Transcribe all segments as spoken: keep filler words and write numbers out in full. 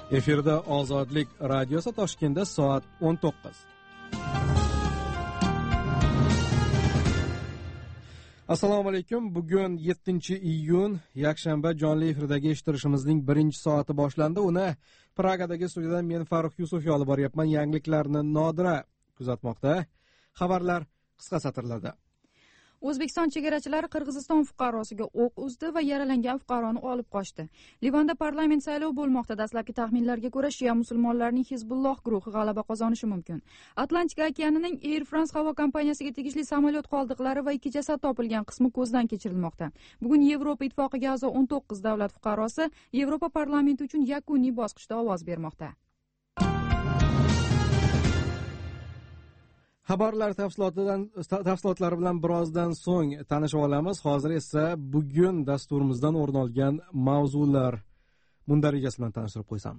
Efirda Ozodlik radiosi Toshkentda soat o'n to'qqiz. Assalomu alaykum. Bugun yettinchi iyun, yakshanba, jonli efirdagi eshittirishimizning birinchi soati boshlandi. Uni Pragadagi studiyadan men Farruh Yusuf olib boryapman. Yangiliklarni Nodira kuzatmoqda. Xabarlar qisqa satrlarda. O'zbekiston chegarachilari Qirg'iziston fuqarosiga o'q uzdi va yaralangan fuqaroni olib qochdi. Livanda parlament saylovi bo'lmoqda. Dastlabki taxminlarga ko'ra, Shia musulmonlarning Hizbulloh guruhi g'alaba qozonishi mumkin. Atlantika okeanining Air France havo kompaniyasiga tegishli samolyot qoldiqlari va ikki jasad topilgan qismi ko'zdan kechirilmoqda. Bugun Yevropa ittifoqiga a'zo o'n to'qqiz davlat fuqarosi Yevropa parlamenti uchun yakuniy bosqichda ovoz bermoqda. Xabarlar tafsilotidan tafsilotlari bilan birozdan so'ng tanishib olamiz. Hozir esa bugun dasturimizdan o'rin olgan mavzular mundarijasi bilan tanishtirib qo'ysam.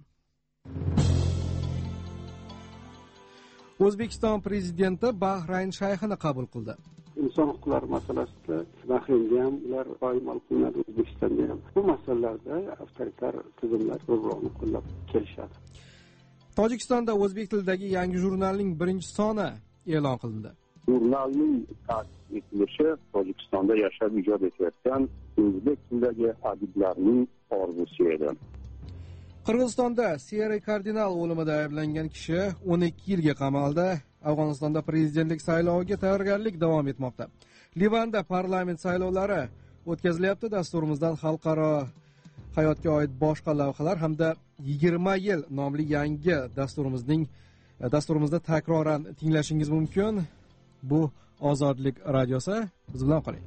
O'zbekiston prezidenti Bahrayn shayxini qabul qildi. Inson huquqlari masalasida Bahraynda ham ular doimo qilinadi, O'zbekistonda ham. Bu masalalarda avtoritar tizimlar bir-birini qo'llab kelishadi. Tojikistonda o'zbek tilidagi yangi jurnalning birinchi soni e'lon qilindi. Jurnalning ta'sis etilishi Tojikistonda yashab ijod etayotgan o'zbek tilidagi adiblarning orzusi edi. Qirg'izistonda Siyeri kardinal o'limida ayblangan kishi o'n ikki yilga qamaldi. Afg'onistonda prezidentlik sayloviga tayyorgarlik davom etmoqda. Livanda parlament saylovlari o'tkazilyapti. Dasturimizdan xalqaro hayotga oid boshqa lavhalar hamda yigirma yil nomli yangi dasturimizning dasturimizda takroran tinglashingiz mumkin. Bu Ozodlik radiosi. Biz bilan qoling.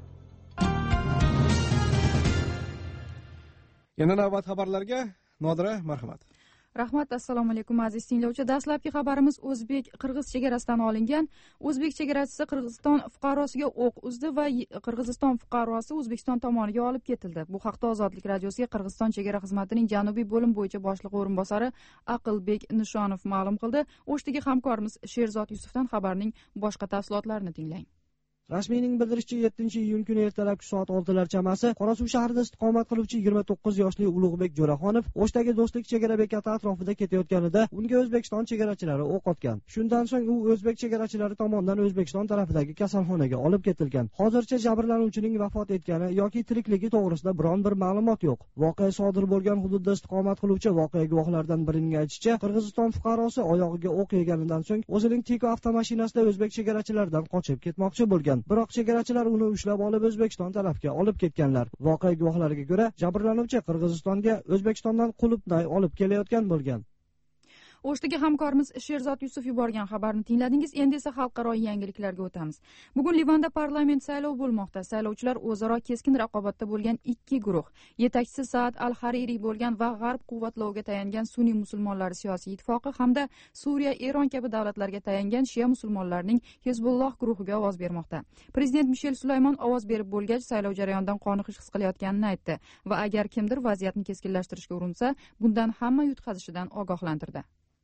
Yana navbat xabarlarga Nodira, marhamat. Rahmat, assalomu alaykum aziz tinglovchi. Dastlabki xabarimiz o'zbek-qirg'iz chegarasidan olingan. O'zbek chegarachisi Qirg'iziston fuqarosiga o'q uzdi va Qirg'iziston fuqarosi O'zbekiston tomoniga olib ketildi. Bu haqda Ozodlik radiosiga Qirg'iziston chegara xizmatining Janubiy bo'lim bo'yicha boshlig'i o'rinbosari Aqilbek Nishonov ma'lum qildi. O'shdagi hamkorimiz Sherzod Yusufdan xabarning boshqa tafsilotlarini tinglang. Rasmiyning bildirishicha, yettinchi iyun kuni ertalabki soat oltilar chamasi Qorasuv shahrida istiqomat qiluvchi yigirma to'qqiz yoshli Ulug'bek Jo'raxonov O'shdagi Do'stlik chegara bekati atrofida ketayotganida unga O'zbekiston chegarachilari o'q otgan. Shundan so'ng u o'zbek chegarachilari tomonidan O'zbekiston tarafidagi kasalxonaga olib ketilgan. Hozircha jabrlanuvchining vafot etgani yoki tirikligi to'g'risida biron bir ma'lumot yo'q. Voqea sodir bo'lgan hududda istiqomat qiluvchi voqea guvohlaridan birining aytishicha, Qirg'iziston fuqarosi oyog'iga o'q yeganidan so'ng o'zining Tiko avtomashinasida o'zbek chegarachilaridan qochib ketmoqchi bo'lgan. Biroq chegarachilar uni ushlab olib O'zbekiston tarafga olib ketganlar. Voqea guvohlariga ko'ra, jabrlanuvchi Qirg'izistonga O'zbekistondan qulupnay olib kelayotgan bo'lgan. O'shdagi hamkorimiz Sherzod Yusuf yuborgan xabarni tingladingiz. Endi esa xalqaro yangiliklarga o'tamiz. Bugun Livanda parlament saylovi bo'lmoqda. Saylovchilar o'zaro keskin raqobatda bo'lgan ikki guruh, yetakchisi Saad al-Haririy bo'lgan va g'arb quvvatloviga tayangan sunniy musulmonlar siyosiy ittifoqi hamda Suriya, Eron kabi davlatlarga tayangan Shia musulmonlarning Hizbulloh guruhiga ovoz bermoqda. Prezident Mishel Sulaymon ovoz berib bo'lgach, saylov jarayonidan qoniqish his qilayotganini aytdi va agar kimdir vaziyatni keskinlashtirishga urinsa, bundan hamma yutqazishidan ogohlantirdi.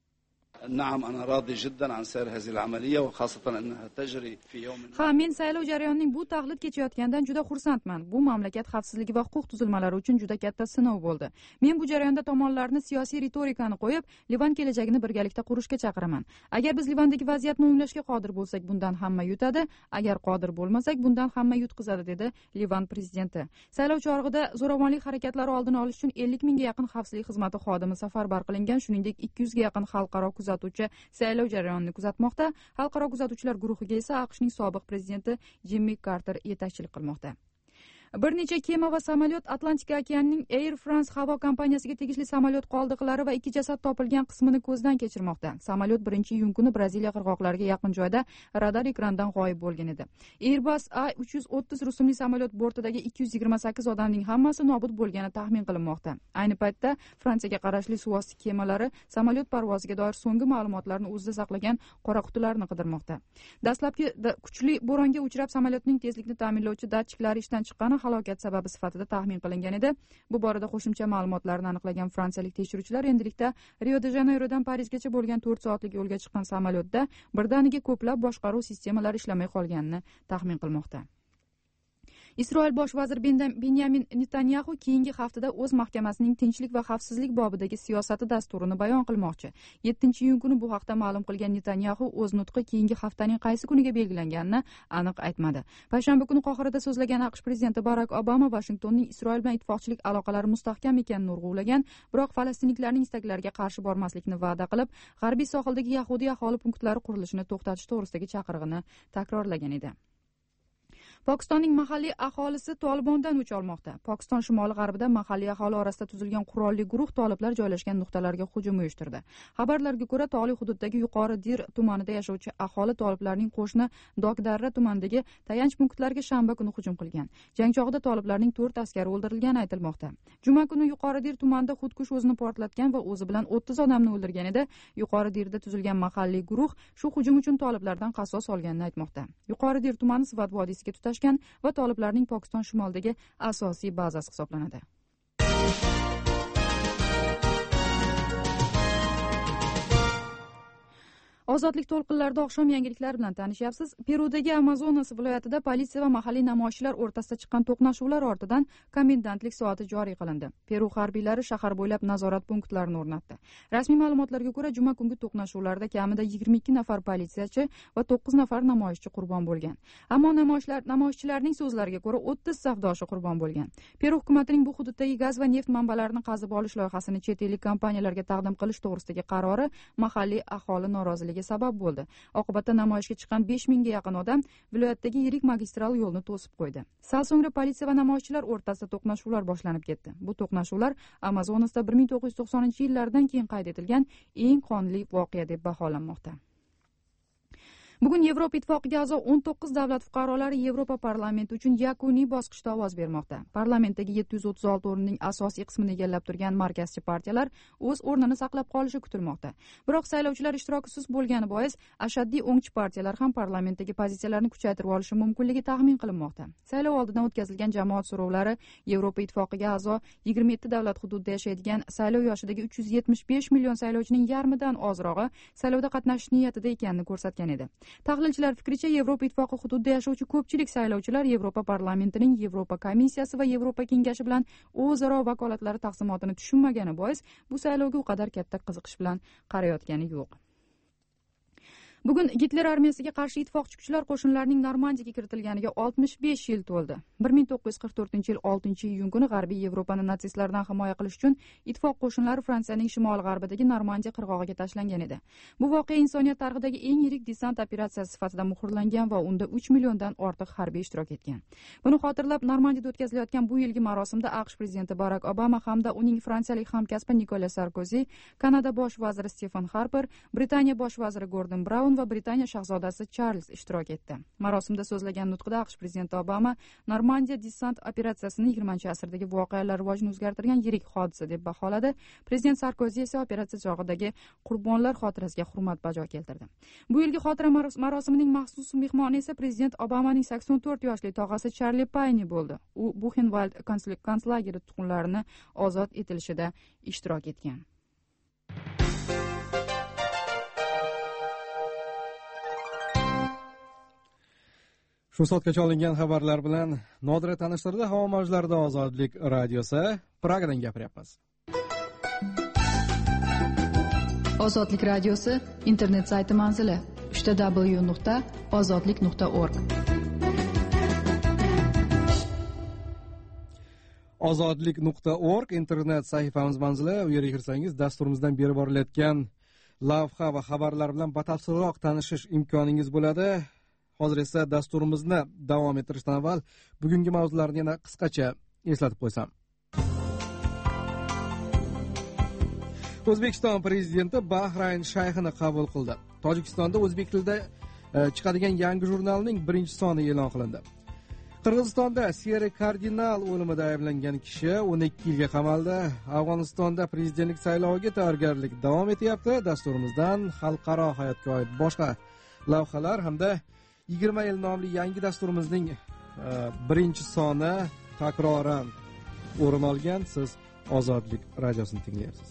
نعم أنا راضي جدا عن سير هذه العملية وخاصة أنها تجري في يوم. Ha, men saylov jarayonining bu taxlit kechayotganidan juda xursandman. Bu mamlakat xavfsizligi va huquq tuzilmalari uchun juda katta sinov bo'ldi. Men bu jarayonda tomonlarni siyosiy ritorikani qo'yib, Livan kelajagini birgalikda qurishga chaqiraman. Agar biz Livandagi vaziyatni o'nglashga qodir bo'lsak, bundan hamma yutadi. Agar qodir bo'lmasak, bundan hamma yutqizadi, dedi Livan prezidenti. Saylov chorig'ida zo'ravonlik harakatlari oldini olish uchun ellik mingga yaqin xavfsizlik xizmati xodimi safarbar qilingan, shuningdek ikki yuzga yaqin xalqaro kuzatuvchi saylov jarayonini kuzatmoqda. Xalqaro kuzatuvchilar guruhiga esa AQShning sobiq prezidenti Jimmi Karter yetakchilik qilmoqda. Bir necha kema va samolyot Atlantika okeanining Air France havo kompaniyasiga tegishli samolyot qoldiqlari va ikki jasad topilgan qismini ko'zdan kechirmoqda. Samolyot birinchi iyun kuni Braziliya qirg'oqlariga yaqin joyda radar ekrandan g'oyib bo'lgan edi. Airbus A uch yuz o'ttiz rusumli samolyot bortidagi ikki yuz yigirma sakkiz odamning hammasi nobud bo'lgani taxmin qilinmoqda. Ayni paytda Fransiyaga qarashli suvosti kemalari samolyot parvoziga doir so'nggi ma'lumotlarni o'zida saqlagan qora qutilarni qidirmoqda. Dastlabki kuchli bo'ronga uchrab samolyotning tezlikni ta'minlovchi datchiklari ishdan chiqqani halokat sababi sifatida taxmin qilingan edi. Bu borada qo'shimcha ma'lumotlarni aniqlagan fransiyalik tekshiruvchilar endilikda Rio de Janeyrodan Parijgacha bo'lgan to'rt soatlik yo'lga chiqqan samolyotda birdaniga ko'plab boshqaruv sistemalari ishlamay qolganini taxmin qilmoqda. Isroil bosh vaziri Benyamin Netanyahu keyingi haftada o'z mahkamasining tinchlik va xavfsizlik bobidagi siyosati dasturini bayon qilmoqchi. yettinchi iyun kuni bu haqda ma'lum qilgan Netanyahu o'z nutqi keyingi haftaning qaysi kuniga belgilanganini aniq aytmadi. Payshanba kuni Qohirada so'zlagan AQSh prezidenti Barak Obama Vashingtonning Isroil bilan ittifoqchilik aloqalari mustahkam ekanini urg'ulagan, biroq falastinliklarning istaklariga qarshi bormaslikni va'da qilib, g'arbiy sohildagi yahudiy aholi punktlari qurilishini to'xtatish to'g'risidagi chaqirig'ini takrorlagan edi. Pokistonning mahalliy aholisi Tolibondan o'ch olmoqda. Pokiston shimoli-g'arbida mahalliy aholi orasida tuzilgan qurolli guruh toliblar joylashgan nuqtalarga hujum uyushtirdi. Xabarlarga ko'ra, tog'li hududdagi Yuqori Dir tumanida yashovchi aholi toliblarning qo'shni Dokdarra tumanidagi tayanch punktlarga shanba kuni hujum qilgan. Jang chog'ida toliblarning to'rt askari o'ldirilgani aytilmoqda. Juma kuni Yuqori Dir tumanida xudkush o'zini portlatgan va o'zi bilan o'ttiz odamni o'ldirgan edi. Yuqori Dirda tuzilgan mahalliy guruh shu hujum uchun toliblardan qasos olganini aytmoqda. Yuqori Dir tumani Sivat vodiysiga tutashgan va toliblarning Pokiston shimolidagi asosiy bazasi hisoblanadi. Ozodlik to'lqinlarida oqshom yangiliklari bilan tanishyapsiz. Perudagi Amazonas viloyatida politsiya va mahalliy namoyishchilar o'rtasida chiqqan to'qnashuvlar ortidan komendantlik soati joriy qilindi. Peru harbiylari shahar bo'ylab nazorat punktlarini o'rnatdi. Rasmiy ma'lumotlarga ko'ra, juma kungi to'qnashuvlarda kamida yigirma ikki nafar politsiyachi va to'qqiz nafar namoyishchi qurbon bo'lgan. Ammo namoyishlar namoyishchilarning so'zlariga ko'ra o'ttiz safdoshi qurbon bo'lgan. Peru hukumatining bu hududdagi gaz va neft manbalarini qazib olish loyihasini chet ellik kompaniyalarga taqdim qilish to'g'risidagi qarori mahalliy aholi noroziligi sabab bo'ldi. Oqibatda namoyishga chiqqan besh mingga yaqin odam viloyatdagi yirik magistral yo'lni to'sib qo'ydi. Sal so'ngra politsiya va namoyishchilar o'rtasida to'qnashuvlar boshlanib ketdi. Bu to'qnashuvlar Amazonasda bir ming to'qqiz yuz to'qsoninchi yillardan keyin qayd etilgan eng qonli voqea deb baholanmoqda. Bugun Yevropa Ittifoqiga a'zo o'n to'qqiz davlat fuqarolari Yevropa parlamenti uchun yakuniy bosqichda ovoz bermoqda. Parlamentdagi yetti yuz o'ttiz olti o'rinning asosiy qismini egallab turgan markazchi partiyalar o'z o'rnini saqlab qolishi kutilmoqda. Biroq saylovchilar ishtirokisiz bo'lgani bois ashaddiy o'ngchi partiyalar ham parlamentdagi pozitsiyalarni kuchaytirib olishi mumkinligi taxmin qilinmoqda. Saylov oldidan o'tkazilgan jamoat so'rovlari Yevropa Ittifoqiga a'zo yigirma yetti davlat hududida yashaydigan saylov yoshidagi uch yuz yetmish besh million saylovchining yarmidan ozrog'i saylovda qatnashish niyatida ekanini ko'rsatgan edi. Tahlilchilar fikricha, Yevropa Ittifoqi hududida yashovchi ko'pchilik saylovchilar Yevropa parlamentining Yevropa komissiyasi va Yevropa kengashi bilan o'zaro vakolatlari taqsimotini tushunmagani bois bu saylovga u qadar katta qiziqish bilan qarayotgani yo'q. Bugun Gitler armiyasiga qarshi ittifoqchi kuchlar qo'shinlarining Normandiyaga kiritilganiga oltmish besh yil to'ldi. bir ming to'qqiz yuz qirq to'rtinchi yil oltinchi iyun kuni G'arbiy Yevropani natsistlardan himoya qilish uchun ittifoq qo'shinlari Fransiyaning shimol-g'arbidagi Normandiya qirg'og'iga tashlangan edi. Bu voqea insoniyat tarixidagi eng yirik desant operatsiyasi sifatida muhrlangan va unda uch milliondan ortiq harbiy ishtirok etgan. Buni xotirlab, Normandiyada o'tkazilayotgan bu yilgi marosimda AQSh prezidenti Barak Obama hamda uning fransiyalik hamkasbi Nikolas Sarkozy, Kanada bosh vaziri Stephen Harper, Britaniya bosh vaziri Gordon Brown va Britaniya shahzodasi Charles ishtirok etdi. Marosimda so'zlagan nutqida AQSh prezidenti Obama Normandiya desant operatsiyasini yigirmanchi asrdagi voqealar rivojini o'zgartirgan yirik hodisa deb baholadi. Prezident Sarkozy esa operatsiya chog'idagi qurbonlar xotirasiga hurmat bajo keltirdi. Bu yilgi xotira marosimining maxsus mehmoni esa prezident Obamaning sakson to'rt yoshli tog'asi Charlie Payne bo'ldi. U Buchenwald konslageri tutqunlarini ozod etilishida ishtirok etgan. Shu soatgacha olingan xabarlar bilan Nodira tanishtirdi. Havo mavjlarida Ozodlik radiosi Pragadan gapiryapmiz. Ozodlik radiosi internet sayti manzili uch w nuqta ozodlik nuqta org. ozodlik nuqta org internet sahifamiz manzili. U yerga kirsangiz dasturimizdan berib borilayotgan lavha va xabarlar bilan batafsilroq tanishish imkoningiz bo'ladi. Hozir esa dasturimizni davom ettirishdan avval bugungi mavzularni yana qisqacha eslatib qo'ysam. O'zbekiston prezidenti Bahrayn shayxini qabul qildi. Tojikistonda o'zbek tilida chiqadigan yangi jurnalning birinchi soni e'lon qilindi. Qirg'izistonda Siyeri kardinal o'limida ayblangan kishi o'n ikki yilga qamaldi. Afg'onistonda prezidentlik sayloviga tayyorgarlik davom etyapti. Dasturimizdan xalqaro hayotga oid boshqa lavhalar hamda yigirma yil nomli yangi dasturimizning birinchi soni takroran o'rin olgan. Siz Ozodlik radiosini tinglayapsiz.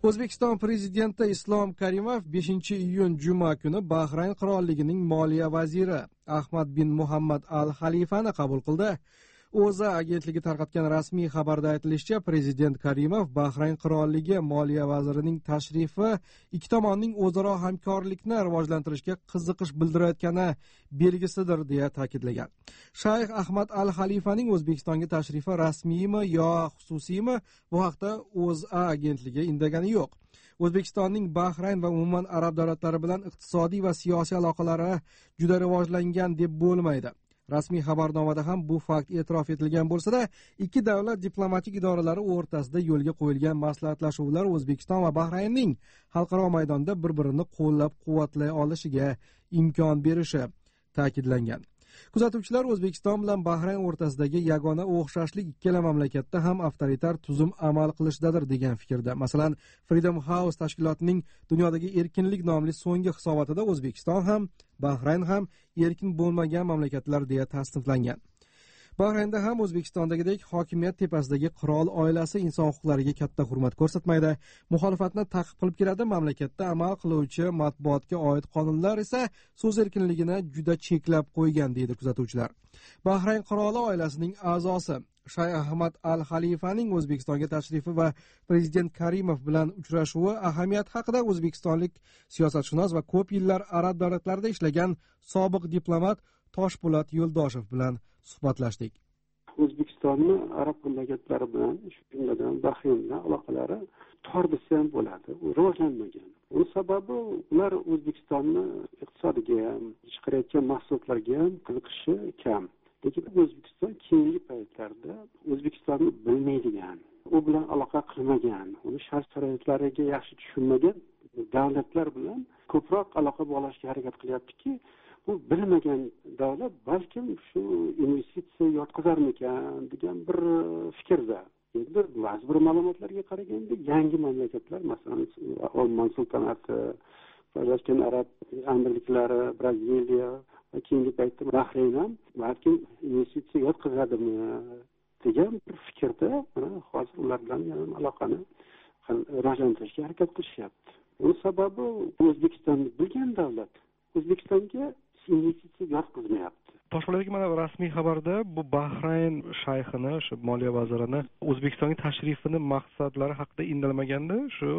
O'zbekiston prezidenti Islom Karimov beshinchi iyun juma kuni Bahrayn qirolligining moliya vaziri Ahmad bin Muhammad al Xalifani qabul qildi. O'zA agentligi tarqatgan rasmiy xabarda aytilishicha, prezident Karimov Bahrayn qirolligi moliya vazirining tashrifi ikki tomonning o'zaro hamkorlikni rivojlantirishga qiziqish bildirayotgani belgisidir deya ta'kidlagan. Shayx Ahmad al Xalifaning O'zbekistonga tashrifi rasmiymi yo xususiymi, bu haqda O'zA agentligi indagani yo'q. O'zbekistonning Bahrayn va umuman arab davlatlari bilan iqtisodiy va siyosiy aloqalari juda rivojlangan deb bo'lmaydi. Rasmiy xabarnomada ham bu fakt e'tirof etilgan bo'lsa-da, ikki davlat diplomatik idoralari o'rtasida yo'lga qo'yilgan maslahatlashuvlar O'zbekiston va Bahraynning xalqaro maydonda bir-birini qo'llab-quvvatlay olishiga imkon berishi ta'kidlangan. Kuzatuvchilar O'zbekiston bilan Bahrayn o'rtasidagi yagona o'xshashlik ikkala mamlakatda ham avtoritar tuzum amal qilishdadir degan fikrda. Masalan, Freedom House tashkilotining dunyodagi erkinlik nomli so'nggi hisobotida O'zbekiston ham, Bahrayn ham erkin bo'lmagan mamlakatlar deya tasniflangan. Bahraynda ham O'zbekistondagidek hokimiyat tepasidagi qirol oilasi inson huquqlariga katta hurmat ko'rsatmaydi. Muxolifatni ta'qib qilib keladi. Mamlakatda amal qiluvchi matbuotga oid qonunlar esa so'z erkinligini juda cheklab qo'ygan deydi kuzatuvchilar. Bahrayn qiroli oilasining a'zosi Shayx Ahmad al Xalifaning O'zbekistonga tashrifi va prezident Karimov bilan uchrashuvi ahamiyati haqida o'zbekistonlik siyosatshunos va ko'p yillar arab davlatlarida ishlagan sobiq diplomat Toshpo'lat Yo'ldoshev bilan suhbatlashdik. O'zbekistonni arab mamlakatlari bilan, shu jumladan Bahrayn bilan aloqalari tor desa ham bo'ladi, u rivojlanmagan. Buning sababi ular O'zbekistonni iqtisodiga ham, chiqarayotgan mahsulotlarga ham qiziqishi kam. Lekin O'zbekiston keyingi paytlarda O'zbekistonni bilmaydigan, u bilan aloqa qilmagan, uni shart-sharoitlariga yaxshi tushunmagan davlatlar bilan ko'proq aloqa bog'lashga harakat qilyaptiki, bu bilmagan davlat balkim shu investitsiya yotqizarmikan degan bir fikrda. Endi ba'zi bir ma'lumotlarga qaraganda yangi mamlakatlar, masalan, Oman sultonati, Birlashgan Arab Amirliklari, Braziliya va keyingi paytda Bahrayn ham balkim investitsiya yotqizadimi degan bir fikrda, mana hozir ular bilan aloqani rivojlantirishga harakat qilishyapti. Bu sababi O'zbekistonni bilgan davlat O'zbekistonga investitsiya yotqizmayapti. Toshpo'latdagi mana rasmiy xabarda bu Bahrayn shayxini, shu moliya vazirini O'zbekistonga tashrifini maqsadlari haqida indalmaganda, shu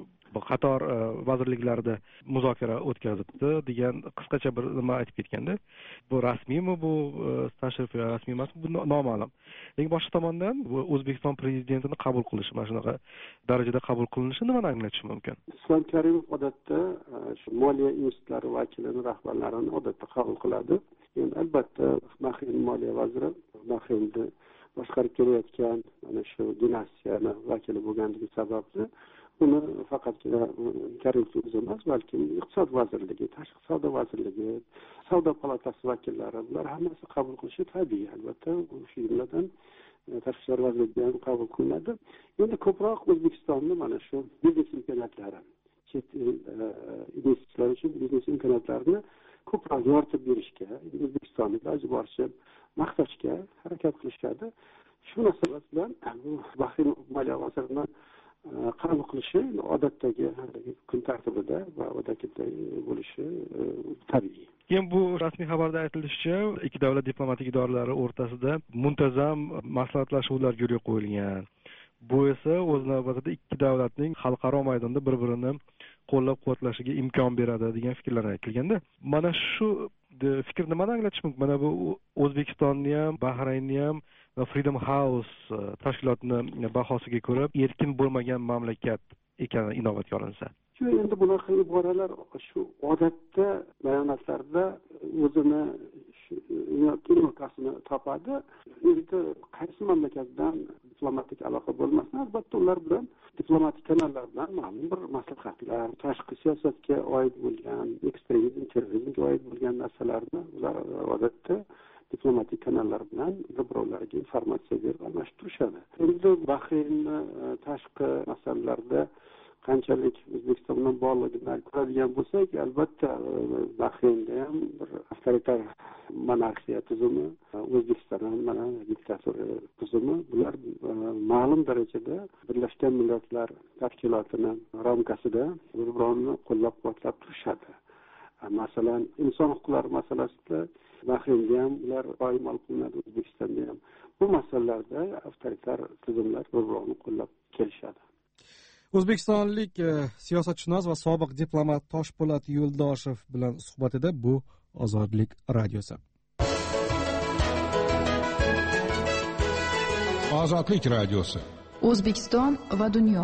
qator vazirliklarda muzokara o'tkazibdi degan qisqacha bir nima aytib ketganda, bu rasmiymi bu tashrif yo rasmiy emasmi, bu noma'lum. Lekin boshqa tomondan bu O'zbekiston prezidentini qabul qilishi, mana shunaqa darajada qabul qilinishi nimani anglatishi mumkin? Islom Karimov odatda shu moliya institutlari vakilini, rahbarlarini odatda qabul qiladi. Endi albatta Bahrayn moliya vaziri Bahraynni boshqarib kelayotgan mana shu dinastiyani vakili bo'lganligi sababli uni faqatgina Karimov o'zi emas, balki iqtisod vazirligi, tashqi savdo vazirligi, savdo palatasi vakillari, bular hammasi qabul qilishi tabiiy. Albatta, shu jumladan tashqi ishlar vazirligi ham qabul qilinadi. Endi ko'proq O'zbekistonni mana shu biznes imkoniyatlari, chet el investitsiyalari uchun biznes imkoniyatlarini ko'proq yoritib berishga, O'zbekistonni iloji boricha maqtashga harakat qilishadi. Shu munosabat bilan Bahrayn moliya vazirini qabul qilishi odatdagi kun tartibida va odatda bo'lishi tabiiy. Keyin bu rasmiy xabarda aytilishicha, ikki davlat diplomatik idoralari o'rtasida muntazam maslahatlashuvlar yo'lga qo'yilgan. Bu esa o'z navbatida ikki davlatning xalqaro maydonda bir-birini qo'llab-quvvatlashiga imkon beradi degan fikrlar aytilganda, mana shu fikr nimani anglatishi mumkin? Mana bu O'zbekistonni ham, Bahraynni ham va Freedom House tashkilotini bahosiga ko'ra erkin bo'lmagan mamlakat ekani inobatga olinsa. Shu endi bunaqa iboralar shu odatda bayonotlarda o'zini inoqasini topadi. Endi qaysi mamlakatdan diplomatik aloqa bo'lmasin, albatta ular bilan diplomatik kanallar bilan ma'lum bir maslahatlar, tashqi siyosatga oid bo'lgan, ekstremizm, terrorizmga oid bo'lgan narsalarni ular odatda diplomatik kanallar bilan birovlarga informatsiya berib almashib turishadi. Endi Bahraynni tashqi masalalarda qanchalik O'zbekiston bilan bog'liqligidan chiqadigan bo'lsak, albatta Bahraynda ham bir avtoritar monarxiya tuzumi, O'zbekistonda ham mana diktatura tuzumi, bular ma'lum darajada Birlashgan Millatlar Tashkilotining ramkasida bir-birini qo'llab-quvvatlab turishadi. Masalan, inson huquqlari masalasida Bahraynda ham ular doimo qilinadi, O'zbekistonda ham. Bu masalalarda avtoritar tuzumlar bir-birini qo'llab kelishadi. O'zbekistonlik siyosatshunos va sobiq diplomat Toshpo'lat Yo'ldoshev bilan suhbatida bu Ozodlik radiosi. Ozodlik radiosi. O'zbekiston va dunyo.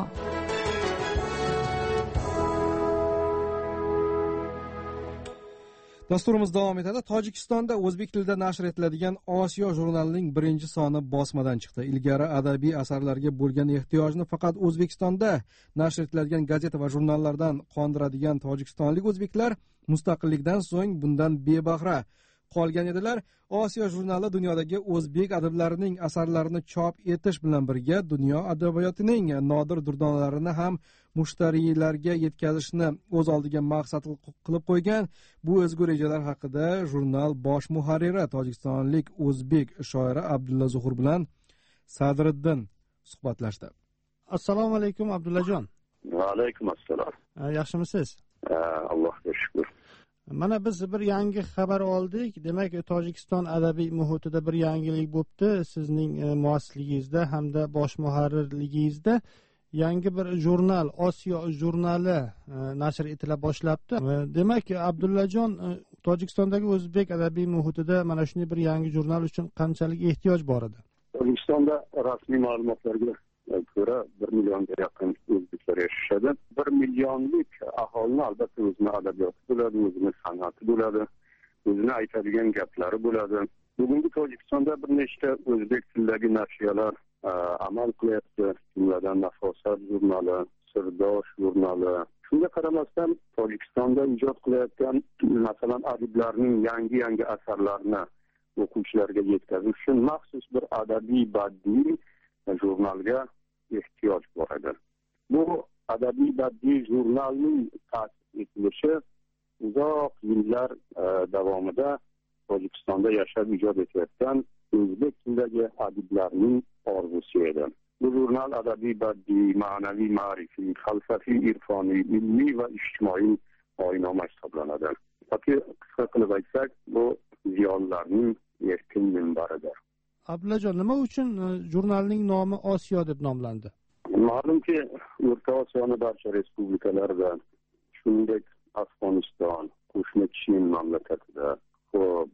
Dasturimiz davom etadi. Tojikistonda o'zbek tilida nashr etiladigan Osiyo jurnalining birinchi soni bosmadan chiqdi. Ilgari adabiy asarlarga bo'lgan ehtiyojni faqat O'zbekistonda nashr etiladigan gazeta va jurnallardan qondiradigan tojikistonlik o'zbeklar mustaqillikdan so'ng bundan bebahra qolgan edilar. Osiyo jurnali dunyodagi o'zbek adablarining asarlarini chop etish bilan birga dunyo adabiyotining nodir durdonalarini ham mushtariylarga yetkazishni o'z oldiga maqsad qilib qo'ygan. Bu ezgu rejalar haqida jurnal bosh muharriri tojikistonlik o'zbek shoiri Abdulla Zuhur bilan Sadriddin suhbatlashdi. Assalomu alaykum Abdullajon. Va alaykum assalom. Yaxshimisiz? Allohga shukr. Mana biz bir yangi xabar oldik. Demak, Tojikiston adabiy muhitida bir yangilik bo'libdi. Sizning muassisligingizda hamda bosh muharrirligingizda yangi bir jurnal, Osiyo jurnali nashr etila boshlabdi. Demak, Abdullajon, Tojikistondagi o'zbek adabiy muhitida mana shunday bir yangi jurnal uchun qanchalik ehtiyoj bor edi? Tojikistonda rasmiy ma'lumotlarga ko'ra bir millionga yaqin o'zbeklar yashashadi. bir millionlik aholini albatta o'zini adabiyoti bo'ladi, o'zini san'ati bo'ladi, o'zini aytadigan gaplari bo'ladi. Bugungi Tojikistonda bir nechta o'zbek tilidagi nashriyalar amal qilyapti. Jumladan Nafosat jurnali, Sirdosh jurnali. Shunga qaramasdan Tojikistonda ijod qilayotgan masalan adiblarning yangi-yangi asarlarini o'quvchilarga yetkazish uchun maxsus bir adabiy badiiy jurnalga ehtiyoj bor edi. Bu adabiy badiiy jurnalning ta'sis etilishi uzoq yillar davomida Tojikistonda yashab ijod etayotgan o'zbek tilidagi adiblarning orzusi edi. Bu jurnal adabiy badiiy, ma'naviy, ma'rifiy, falsafiy, irfoniy, ilmiy va ijtimoiy oyinoma hisoblanadi. Yoki qisqa qilib aytsak, bu ziyolilarning erkin minbaridir. Abdullajon, nima uchun jurnalning nomi Osiyo deb nomlandi? Ma'lumki, O'rta Osiyoning barcha respublikalarida, shuningdek Afg'oniston, qo'shni Chin mamlakatida, xo'p,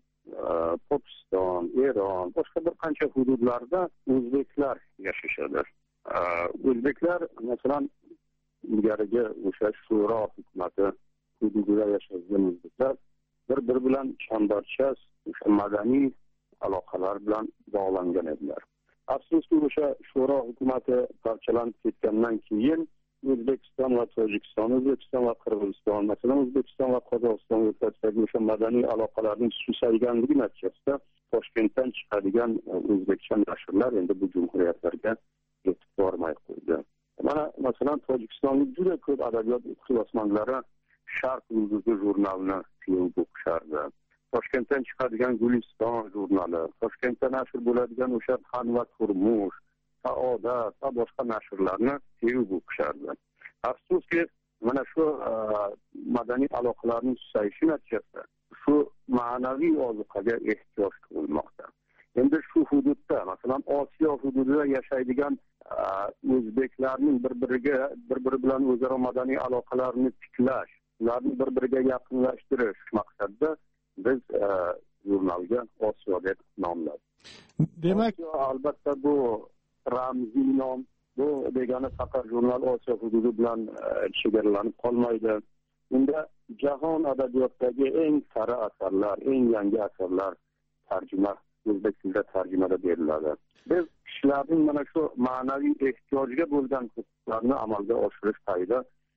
Pokiston, Eron, boshqa bir qancha hududlarda o'zbeklar yashashadi. O'zbeklar, masalan, ilgarigi o'sha Sho'ro hukumati hududida yashagan o'zbeklar bir-biri bilan chambarchas o'sha madaniy aloqalar bilan bog'langan edilar. Afsuski, o'sha Sho'ro hukumati parchalanib ketgandan keyin O'zbekiston va Tojikiston, O'zbekiston va Qirg'iziston, masalan O'zbekiston va Qozog'iston o'rtasidagi o'sha madaniy aloqalarning susayganligi natijasida Toshkentdan chiqadigan o'zbekcha nashrlar endi bu jumhuriyatlarga yetib bormay qo'ydi. Mana masalan Tojikistonlik juda ko'p adabiyot ixlosmandlari Sharq yulduzi jurnalini sevib o'qishardi. Toshkentdan chiqadigan Guliston jurnali, Toshkentda nashr bo'ladigan o'sha Fan va Turmush, Saodat va boshqa nashrlarni sevib o'qishardi. Afsuski, mana shu madaniy aloqalarning susayishi natijasida shu ma'naviy ozuqaga ehtiyoj tug'ilmoqda. Endi shu hududda, masalan Osiyo hududida yashaydigan o'zbeklarning bir-biriga, bir-biri bilan o'zaro madaniy aloqalarni tiklash, ularni bir-biriga yaqinlashtirish maqsadida biz jurnalga Osiyo deb nomladik. Demak, albatta bu ramziy nom, bu degani faqat jurnal Osiyo hududi bilan chegaralanib qolmaydi. Unda jahon adabiyotidagi eng sara asarlar, eng yangi asarlar tarjima, o'zbek tilida tarjimada beriladi. Biz kishilarning mana shu ma'naviy ehtiyojga bo'lgan huquqlarni amalga oshirish payida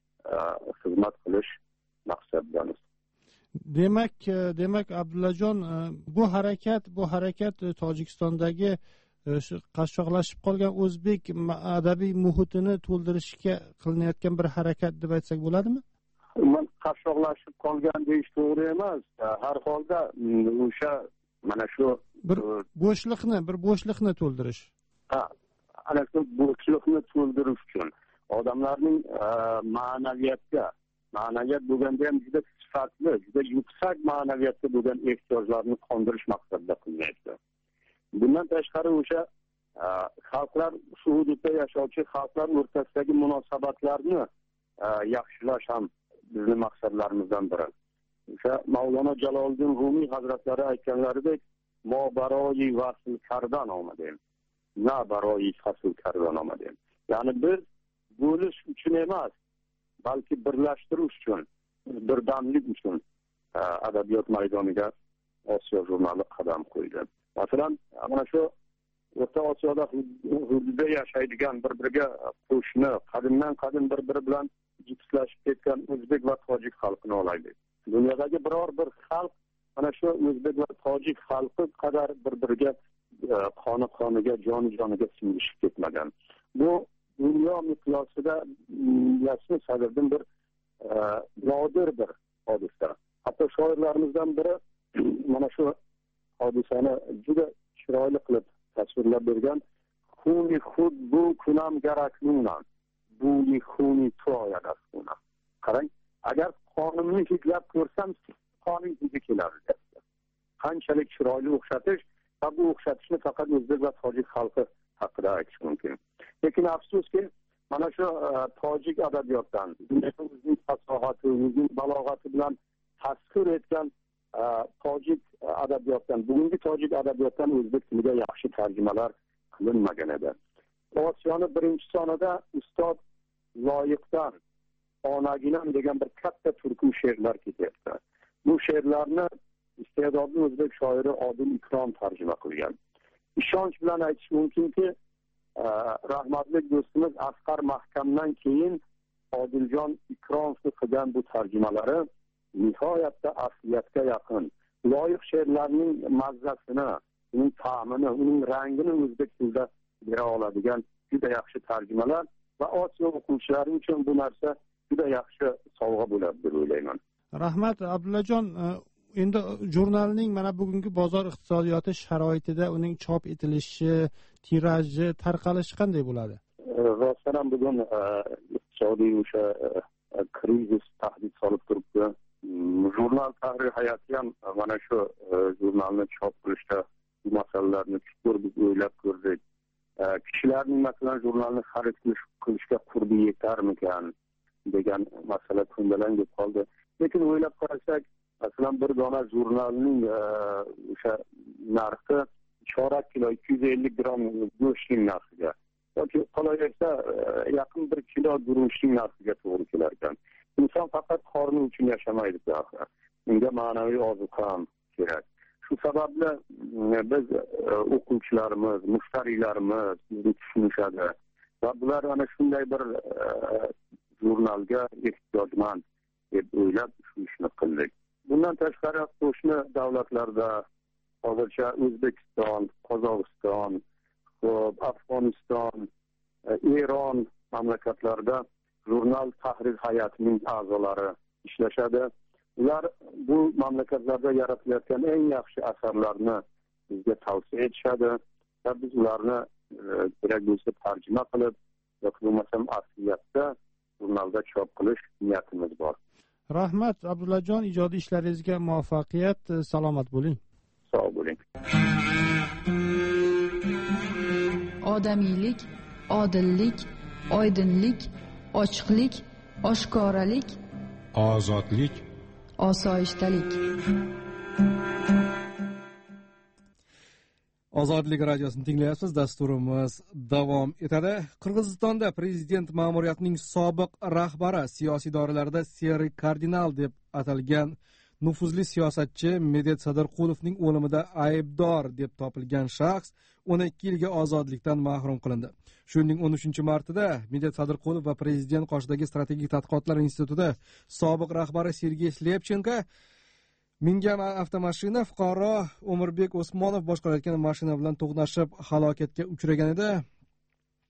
xizmat qilish maqsadidamiz. Demak, demak Abdullajon, bu harakat, bu harakat Tojikistondagi qashshoqlashib qolgan o'zbek adabiy muhitini to'ldirishga qilinayotgan bir harakat deb aytsak bo'ladimi? umuman qashshoqlashib qolgan deyish to'g'ri emas. Har holda o'sha mana shu bir bo'shliqni bir bo'shliqni to'ldirish. Ha, ana shu bo'shliqni to'ldirish uchun odamlarning ma'naviyatga, ma'naviyat bo'lganda ham juda sifatli, juda yuksak ma'naviyatga bo'lgan ehtiyojlarni qondirish maqsadida qilinayapti. Bundan tashqari o'sha xalqlar, shu hududda yashovchi xalqlar o'rtasidagi munosabatlarni yaxshilash ham bizning maqsadlarimizdan biri. O'sha Mavlono Jaloliddin Rumiy hazratlari aytganlaridek, "Mo baroyi vasl kardan omadim, na baroyi fasl kardan omadim." Ya'ni biz bo'lish uchun emas, balki birlashtirish uchun, birdamlik uchun adabiyot maydoniga Osiyo jurnali qadam qo'ydi. Masalan, mana shu O'rta Osiyoda hududda yashaydigan bir-biriga qo'shni, qadimdan qadim bir-biri bilan jipslashib ketgan o'zbek va tojik xalqini olaylik. Dunyodagi biror bir xalq mana shu o'zbek va tojik xalqi qadar bir-biriga qoni qoniga, joni joniga singishib ketmagan. Bu dunyo miqyosida yashin sadrdan bir nodir bir hodisa. Hatto shoirlarimizdan biri mana shu hodisani juda chiroyli qilib tasvirlab bergan. Xuni xud bu kunam garaknunan, buyi xuni to'yadasuna. Qarang, agar qonimni hidlab ko'rsam, qonim hidi keladi. Qanchalik chiroyli o'xshatish, va bu o'xshatishni faqat o'zbek va tojik xalqi haqida aytish mumkin. Lekin afsuski, mana shu tojik adabiyotdan, o'zining fasohati, o'zining balog'ati bilan tasvir etgan tojik adabiyotdan, bugungi tojik adabiyotdan o'zbek tiliga yaxshi tarjimalar qilinmagan edi. Osiyoni birinchi sonida ustod loyiqdan onaginam degan bir katta turkum she'rlar ketyapti. Bu she'rlarni iste'dodli o'zbek shoiri Odil Ikrom tarjima qilgan. Ishonch bilan aytish mumkinki, rahmatli do'stimiz Asqar Mahkamdan keyin Odiljon Ikromovning qilgan bu tarjimalari nihoyatda asliyatga yaqin. Loyiq she'rlarning mazzasini, uning ta'mini, uning rangini o'zbek tilida bera oladigan juda yaxshi tarjimalar va Osiyo o'quvchilari uchun bu narsa juda yaxshi sovg'a bo'ladi deb o'ylayman. Rahmat Abdullajon, endi jurnalning mana bugungi bozor iqtisodiyoti sharoitida uning chop etilishi, tiraji, tarqalishi qanday bo'ladi? Rostdan ham bugun iqtisodiy o'sha krizis tahdid solib turibdi. Jurnal tahrir hayoti ham mana shu jurnalni chop qilishda bu masalalarni chuqur biz o'ylab ko'rdik. Kishilarning masalan jurnalni xarid qilishga qurbi yetarmikan degan masala ko'ndalang bo'lib qoldi. Lekin o'ylab qarasak, masalan bir dona jurnalning o'sha narxi chorak kilo ikki yuz ellik gramm go'shtning narxiga yoki qolaversa yaqin bir kilo guruchning narxiga to'g'ri kelar ekan. Inson faqat qorni uchun yashamaydi axir. Unga ma'naviy ozuqa ham kerak. Shu sababli biz o'quvchilarimiz, mushtariylarimiz bizni tushunishadi va bular ana shunday bir jurnalga ehtiyojmand deb o'ylab shu ishni qildik. Bundan tashqari qo'shni davlatlarda hozircha O'zbekiston, Qozog'iston, Afg'oniston, Eron mamlakatlarida jurnal tahrir hay'atining a'zolari ishlashadi. Ular bu mamlakatlarda yaratilayotgan eng yaxshi asarlarni bizga tavsiya etishadi va biz ularni kerak bo'lsa tarjima qilib yoki bo'lmasam asliyatda jurnalda chop qilish niyatimiz bor. Rahmat Abdullajon, ijodiy ishlaringizga muvaffaqiyat, salomat bo'ling. Sog' bo'ling. Odamiylik, odillik, oydinlik, ochiqlik, oshkoralik, ozodlik, osoyishtalik. Ozodlik radiosini tinglayapsiz. Dasturimiz davom etadi. Qirg'izistonda prezident ma'muriyatining sobiq rahbari siyosiy idoralarda siyosiy kardinal deb atalgan nufuzli siyosatchi Medet Sadirqulovning o'limida aybdor deb topilgan shaxs o'n ikki yilga ozodlikdan mahrum qilindi. Shuning o'n uchinchi martida Medet Sadirqulov va prezident qoshidagi strategik tadqiqotlar instituti sobiq rahbari Sergey Slepchenko mingan avtomashina fuqaro Umirbek Osmonov boshqarayotgan mashina bilan to'qnashib halokatga uchragan edi.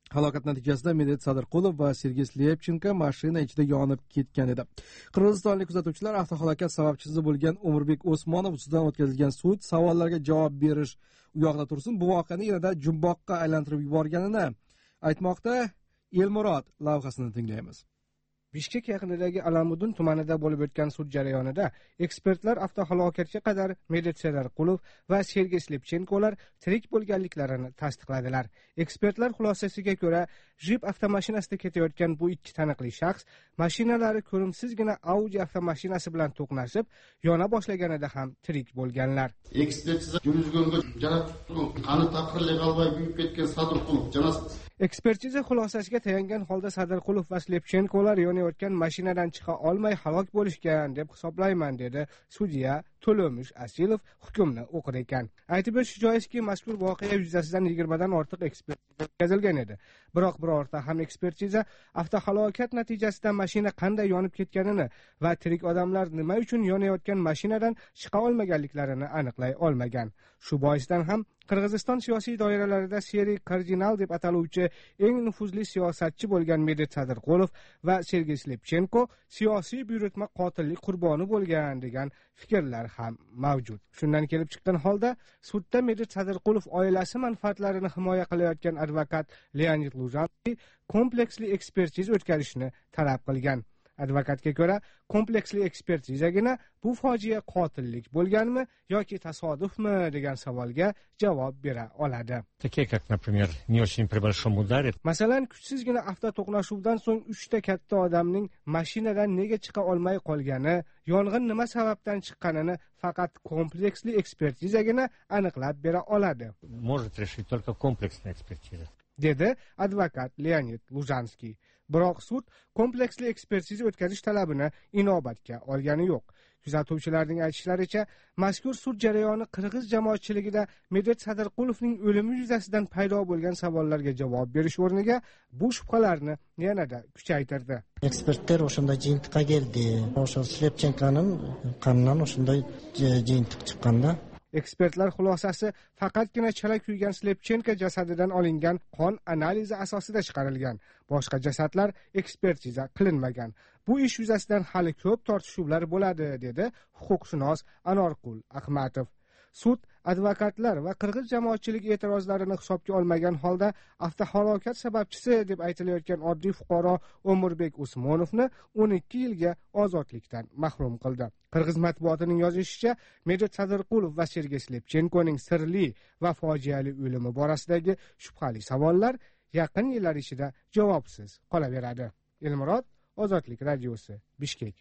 Halokat natijasida Medet Sadirqulov va Sergey Slepchenko mashina ichida yonib ketgan edi. Qirg'izistonlik kuzatuvchilar avtohalokat sababchisi bo'lgan Umurbek Osmonov ustidan o'tkazilgan sud savollarga javob berish u yoqda tursin, bu voqeani yanada jumboqqa aylantirib yuborganini aytmoqda. Elmurod lavhasini tinglaymiz. Bishkek yaqinidagi Alamudin tumanida bo'lib o'tgan sud jarayonida ekspertlar avtohalokatga qadar Medet Sadirqulov va Sergey Slepchenkolar tirik bo'lganliklarini tasdiqladilar. Ekspertlar xulosasiga ko'ra, Jeep avtomashinasida ketayotgan bu ikki taniqli shaxs mashinalari ko'rimsizgina Audi avtomashinasi bilan to'qnashib, yona boshlaganida ham tirik bo'lganlar. Ekspertiza yurgizganga jarohat qani taqirlay qolmay kuyib ketgan Sadirqulov janozasi. Ekspertiza xulosasiga tayangan holda Sadirqulov va Slepchenkolar yonayotgan mashinadan chiqa olmay halok bo'lishgan deb hisoblayman, dedi sudya To'lomish Asilov hukmni o'qir ekan. Aytib o'tish joizki, mazkur voqea yuzasidan yigirmadan ortiq ekspertiza o'tkazilgan edi. Biroq birorta ham ekspertiza avtohalokat natijasida mashina qanday yonib ketganini va tirik odamlar nima uchun yonayotgan mashinadan chiqa olmaganliklarini aniqlay olmagan. Shu boisdan ham Qirg'iziston siyosiy doiralarida seri kardinal deb ataluvchi eng nufuzli siyosatchi bo'lgan Medet Sadirqulov va Sergey Slepchenko siyosiy buyurtma qotillik qurboni bo'lgan degan fikrlar ham mavjud. Shundan kelib chiqqan holda sudda Medet Sadirqulov oilasi manfaatlarini himoya qilayotgan advokat Leonid Luzhansky kompleksli ekspertiza o'tkazishni talab qilgan. Advokatga ko'ra, kompleksli ekspertizagina bu fojia qotillik bo'lganmi yoki tasodifmi degan savolga javob bera oladi. Такие, как, например, не очень при большом ударе. Masalan, kuchsizgina avtoto'qnashuvdan so'ng uchta katta odamning mashinadan nega chiqa olmay qolgani, yong'in nima sababdan chiqqanini faqat kompleksli ekspertizagina aniqlab bera oladi. Может решить только комплексная экспертиза. Dedi advokat Leonid Luzhansky. Biroq sud kompleksli ekspertiza o'tkazish talabini inobatga olgani yo'q. Kuzatuvchilarning aytishlaricha, mazkur sud jarayoni qirg'iz jamoatchiligida Medet Sadirqulovning o'limi yuzasidan paydo bo'lgan savollarga javob berish o'rniga bu shubhalarni yanada kuchaytirdi. Ekspertlar o'shanda jiyintiqqa keldi. O'sha Slepchenkoning qonidan o'shunday jiyintiq chiqqanda Ekspertlar xulosasi faqatgina chala kuygan Slepchenko jasadidan olingan qon analizi asosida chiqarilgan. Boshqa jasadlar ekspertiza qilinmagan. Bu ish yuzasidan hali ko'p tortishuvlar bo'ladi, dedi huquqshunos Anorqul Ahmatov. Sud advokatlar va qirg'iz jamoatchiligi e'tirozlarini hisobga olmagan holda avtohalokat sababchisi deb aytilayotgan oddiy fuqaro Umurbek Usmonovni o'n ikki yilga ozodlikdan mahrum qildi. Qirg'iz matbuotining yozishicha, Medet Sadirqulov va Sergey Slepchenkoning sirli va fojiali o'limi borasidagi shubhali savollar yaqin yillar ichida javobsiz qolaveradi. Elmurod, Ozodlik radiosi, Bishkek.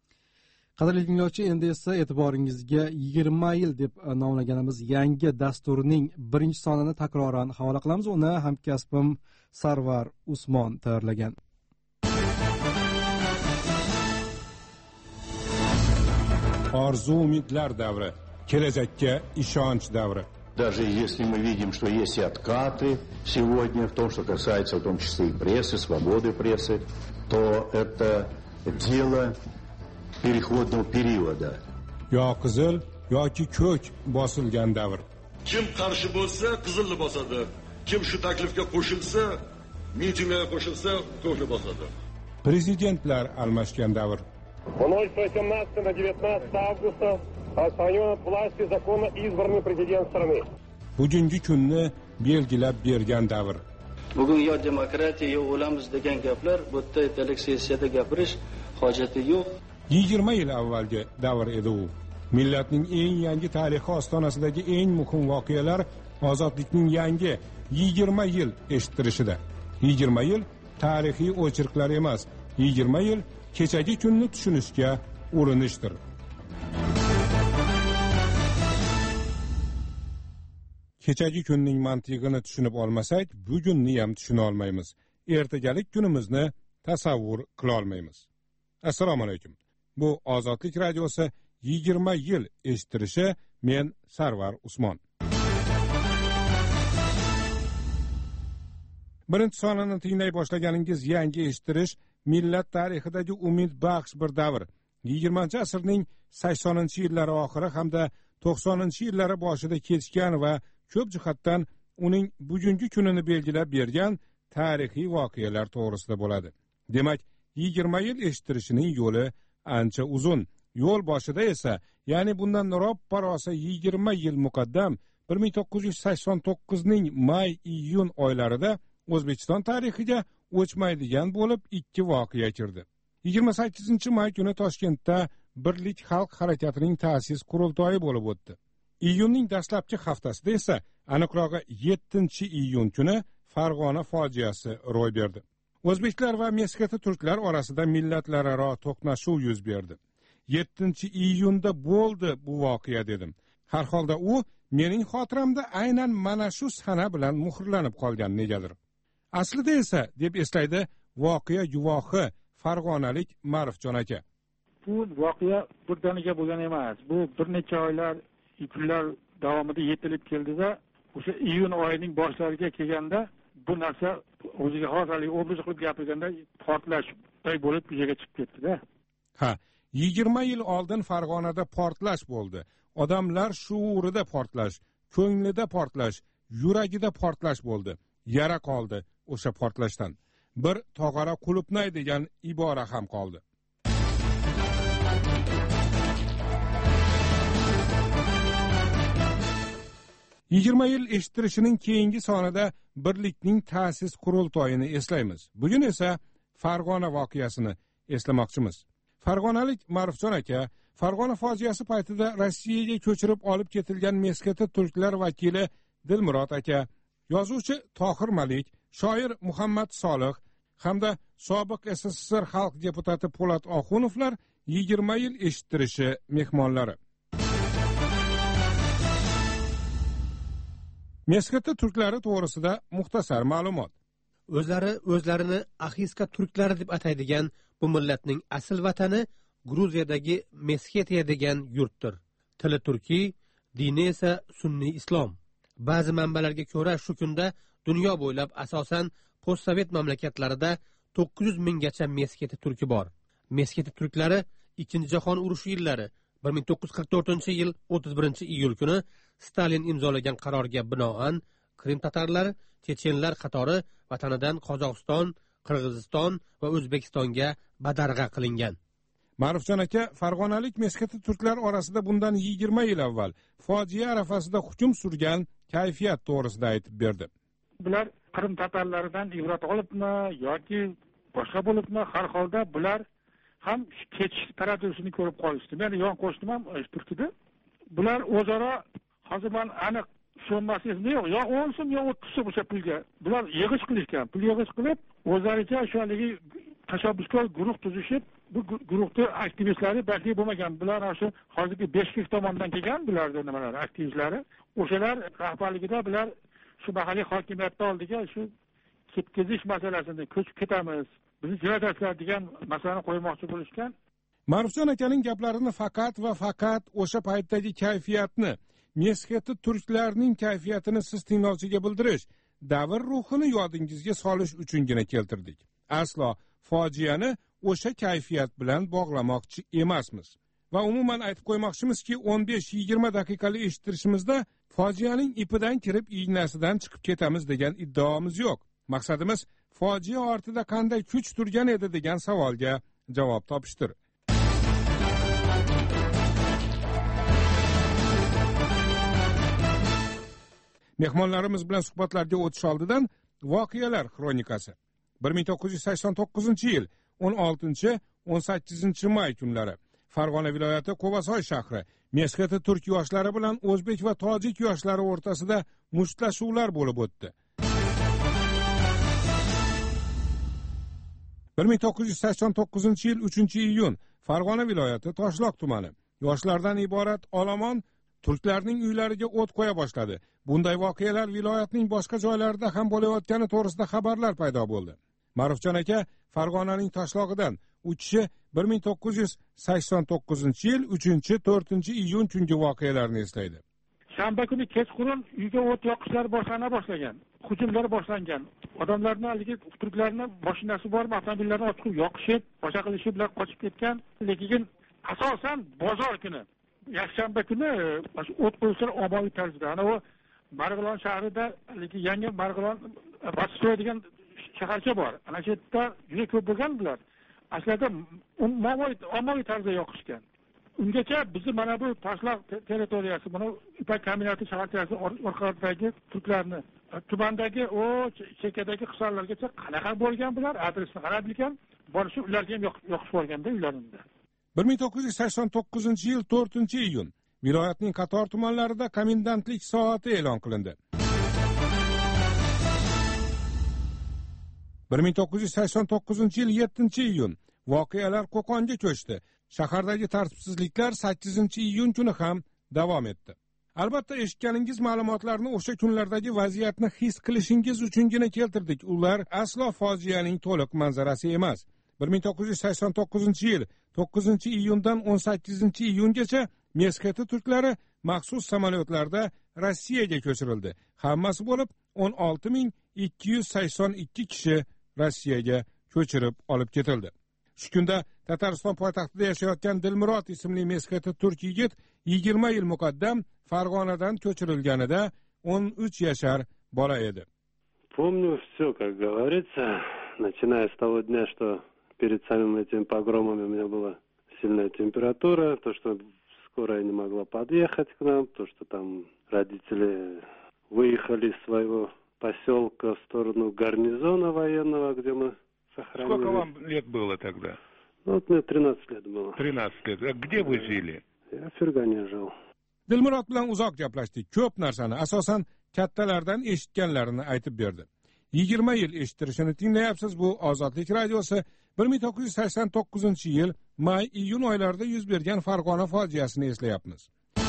Qadrli tinglovchi, endi esa e'tiboringizga yigirma yil deb nomlaganimiz yangi dasturning birinchi sonini takroran havola qilamiz. Uni hamkasbim Sarvar Usmon tayyorlagan. Orzu umidlar davri, kelajakka ishonch davri. Даже если мы видим, что есть и откаты сегодня в том, что касается в том числе и прессы, свободы прессы, то это дело переходного периода. Yo qizil yoki ko'k bosilgan davr. Kim qarshi bo'lsa, qizilni bosadi. Kim shu taklifga qo'shilsa, mitinglarga qo'shilsa, ko'kni bosadi. Prezidentlar almashgan davr. В ночь с восемнадцатого на девятнадцатое августа отстранен от власти законно избранный президент страны. Bugungi kunni belgilab bergan davr. Bugun yo demokratiya yo o'lamiz degan gaplar bu yerda ertalik sessiyada gapirish hojati yo'q. yigirma yil avvalgi davr edi u. Millatning eng yangi tarixi ostonasidagi eng muhim voqealar ozodlikning yangi yigirma yil eshittirishida. yigirma yil tarixiy o'chirqlar emas, yigirma yil kechagi kunni tushunishga urinishdir. Kechagi kunning mantig'ini tushunib olmasak, bugunni ham tushuna olmaymiz. Ertagalik kunimizni tasavvur qila olmaymiz. Assalomu alaykum. Bu Ozodlik radiosi yigirma yil eshittirishi, men Sarvar Usmon. Birinchi sonini tinglay boshlaganingiz yangi eshittirish millat tarixidagi umid baxsh bir davr. yigirmanchi asrning saksoninchi yillari oxiri hamda to'qsoninchi yillari boshida kechgan va ko'p jihatdan uning bugungi kunini belgilab bergan tarixiy voqealar to'g'risida bo'ladi. Demak, yigirma yil eshittirishning yo'li ancha uzun. Yo'l boshida esa, ya'ni bundan roppa rosa yigirma yil muqaddam bir ming to'qqiz yuz sakson to'qqizning may-iyun oylarida O'zbekiston tarixiga o'chmaydigan bo'lib ikki voqea kirdi. yigirma sakkizinchi may kuni Toshkentda Birlik xalq harakatining ta'sis qurultoyi bo'lib o'tdi. Iyunning dastlabki haftasida esa, aniqrog'i yettinchi iyun kuni Farg'ona fojiasi ro'y berdi. O'zbeklar va meskati turklar orasida millatlararo to'qnashuv yuz berdi. yettinchi iyunda bo'ldi bu voqea dedim. Har holda u mening xotiramda aynan mana shu sana bilan muhrlanib qolgan negadir. Aslida esa, deb eslaydi voqea guvohi farg'onalik Ma'rufjon aka. Bu voqea birdaniga bo'lgan emas. Bu bir necha oylar, kunlar davomida yetilib keldi-da, o'sha iyun oyining boshlariga kelganda bu narsa o'ziga hozirlik obraz qilib gapirganda portlash bo'lib yuzaga chiqib ketdi-da. Ha, yigirma yil oldin Farg'onada portlash bo'ldi. Odamlar shuurida portlash, ko'nglida portlash, yuragida portlash bo'ldi. Yara qoldi o'sha portlashdan. Bir tog'ara qulupnay degan ibora ham qoldi. yigirma yil eshittirishining keyingi sonida Birlikning ta'sis qurultoyini eslaymiz. Bugun esa Farg'ona voqeasini eslamoqchimiz. Farg'onalik Ma'rufjon aka Farg'ona fojiasi paytida Rossiyaga ko'chirib olib ketilgan meskati turklar vakili Dilmurod aka, yozuvchi Tohir Malik, shoir Muhammad Solih hamda sobiq S S S R xalq deputati Po'lat Oxunovlar yigirma yil eshittirishi mehmonlari. Meskati turklari to'g'risida muxtasar ma'lumot. O'zlari o'zlarini Axiska turklari deb ataydigan bu millatning asl vatani Gruziyadagi Mesketiya degan yurtdir. Tili turkiy, dini esa sunniy islom. Ba'zi manbalarga ko'ra shu kunda dunyo bo'ylab asosan postsovet mamlakatlarida to'qqiz yuz minggacha mesketi turki bor. Mesketi turklari Ikkinchi jahon urushi yillari bir ming to'qqiz yuz qirq to'rtinchi yil o'ttiz birinchi iyul kuni Stalin imzolagan qarorga binoan Krim tatarlari, chechenlar qatori vatanidan Qozog'iston, Qirg'iziston va O'zbekistonga badarg'a qilingan. Ma'rufjon aka farg'onalik meskati turklar orasida bundan yigirma yil avval fojia arafasida hukm surgan kayfiyat to'g'risida aytib berdi. Bular Qrim tatarlaridan ibrat olibmi yoki boshqa bo'libmi, har holda bular ham kechish taraddusini ko'rib qolishdi. Men yon qo'shnim ham turkida. Bular o'zaro hozir men aniq tushunmasligim yo'q. Yo o'n so'm yo o'ttiz so'm o'sha pulga. Bular yig'ish qilishgan. Pul yig'ish qilib, o'zlaricha o'shaligi tashabbuskor guruh tuzishib, bu guruhda aktivistlari balki bo'lmagan. Bular o'sha hozirgi Beshkek tomonidan kelgan bularning nimalar, aktivistlari. O'shalar rahbarligida bular shu mahalliy hokimiyatni oldiga shu ketkizish masalasini ko'chib ketamiz, bizni jo'natasizlar degan masalani qo'ymoqchi bo'lishgan. Ma'rufjon akaning gaplarini faqat va faqat o'sha paytdagi kayfiyatni, meskati turklarning kayfiyatini siz tinglovchiga bildirish, davr ruhini yodingizga solish uchungina keltirdik. Aslo fojiani o'sha kayfiyat bilan bog'lamoqchi emasmiz. Va umuman aytib qo'ymoqchimizki, o'n besh yigirma daqiqalik eshittirishimizda fojianing ipidan kirib ignasidan chiqib ketamiz degan iddaomiz yo'q. Maqsadimiz fojia ortida qanday kuch turgan edi degan savolga javob topishdir. Mehmonlarimiz bilan suhbatlarga o'tish oldidan voqealar xronikasi. bir ming to'qqiz yuz sakson to'qqizinchi yil o'n oltinchi o'n sakkizinchi may kunlari Farg'ona viloyati Quvasoy shahri meskati turk yoshlari bilan o'zbek va tojik yoshlari o'rtasida mushtlashuvlar bo'lib o'tdi. bir ming to'qqiz yuz sakson to'qqizinchi yil uchinchi iyun Farg'ona viloyati Toshloq tumani yoshlardan iborat olomon turklarning uylariga o't qo'ya boshladi. Bunday voqealar viloyatning boshqa joylarida ham bo'layotgani to'g'risida xabarlar paydo bo'ldi. Ma'rufjon aka Farg'onaning Toshlog'idan u kishi bir ming to'qqiz yuz sakson to'qqizinchi yil uchinchi to'rtinchi iyun kungi voqealarni eslaydi. Shanba kuni kechqurun uyga o't yoqishlar boshlana boshlagan. Hujumlar boshlangan. Odamlarni haligi turklarni mashinasi bor, avtomobillarni otib yoqishib, boshqa qilishib bilan qochib ketgan. Lekin asosan bozor kuni, yakshanba kuni o't qo'yishlar ommaviy tarzda. Ana u Marg'ilon shahrida, lekin yangi Marg'ilon Bositoy degan shaharcha bor. Ana shu yerda juda ko'p bo'lgan bular. Aslida ommaviy ommaviy tarzda yoqishgan. Ungacha bizni mana bu Toshloq territoriyasi, mana Ipak kombinati shaharchasi orqasidagi turklarni tumandagi o chekkadagi qishlog'largacha qanaqa bo'lgan bular, adresini qarab bilgan, borishi ularga ham yoqib bo'lganda uylarida. bir ming to'qqiz yuz sakson to'qqizinchi yil to'rtinchi iyun viloyatning qator tumanlarida komendantlik soati e'lon qilindi. bir ming to'qqiz yuz sakson to'qqizinchi yil yettinchi iyun voqealar Qo'qonga ko'chdi. Shahardagi tartibsizliklar sakkizinchi iyun kuni ham davom etdi. Albatta eshitganingiz ma'lumotlarni o'sha kunlardagi vaziyatni his qilishingiz uchungina keltirdik. Ular aslo fojianing to'liq manzarasi emas. bir ming to'qqiz yuz sakson to'qqizinchi yil to'qqizinchi iyundan o'n sakkizinchi iyungacha Mesxeti turklari maxsus samolyotlarda Rossiyaga ko'chirildi. Hammasi bo'lib o'n olti ming ikki yuz sakson ikki kishi Rossiyaga ko'chirib olib ketildi. Shu kunda Tatariston poytaxtida yashayotgan Dilmurod ismli Mesxeti turk yigit yigirma yil muqaddam Farg'onadan ko'chirilganida o'n uch yashar bola edi. Помню все, как говорится, начиная с того дня, что перед самым этим погромом у меня была сильная температура, то, что скорая не могла подъехать к нам, то, что там родители выехали из своего поселка в сторону гарнизона военного, где мы сохранили. Сколько вам лет было тогда? Ну, вот мне тринадцать лет было. тринадцать лет. А где вы жили? Я в Фергане жил. Dilmurod bilan uzoq gaplashdik. Ko'p narsani, asosan kattalardan eshitganlarini aytib berdi. yigirma yil eshittirishini tinglayapsiz. Bu Ozodlik radiosi. bir ming to'qqiz yuz sakson to'qqizinchi yil may iyun oylarida yuz bergan Farg'ona fojiasini eslayapmiz.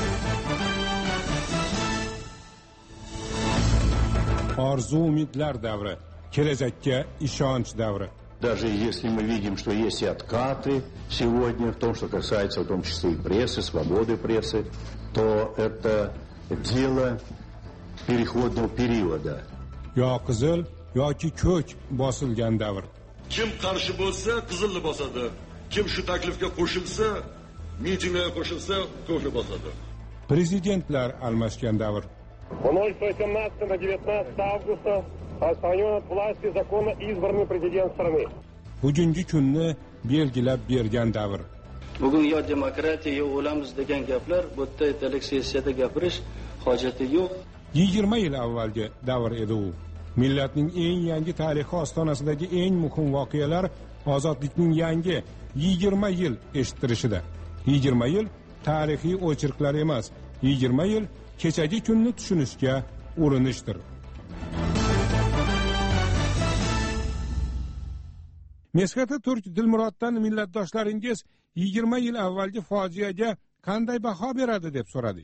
Orzu umidlar davri, kelajakka ishonch davri. Даже если мы видим, что есть и откаты сегодня, в том, что касается в том числе и прессы, свободы прессы, то это дело переходного периода. Yo qizil yoki ko'k bosilgan davr. Kim qarshi bo'lsa, qizilni bosadi. Kim shu taklifga qo'shilsa, mitinglarga qo'shilsa, ko'kni bosadi. Prezidentlar almashgan davr. В ночь с восемнадцатого на девятнадцатое августа отстранен от власти законно избранный президент страны. Bugungi kunni belgilab bergan davr. Bugun yo demokratiya yo o'lamiz degan gaplar bu yerda ertalik sessiyada gapirish hojati yo'q. yigirma yil avvalgi davr edi u. Millatning eng yangi tarixi ostonasidagi eng muhim voqealar ozodlikning yangi yigirma yil eshittirishida. yigirma yil tarixiy o'chirqlar emas, yigirma yil kechagi kunni tushunishga urinishdir. Mesxeti turk Dilmuroddan millatdoshlaringiz yigirma yil avvalgi fojiaga qanday baho beradi deb so'radik.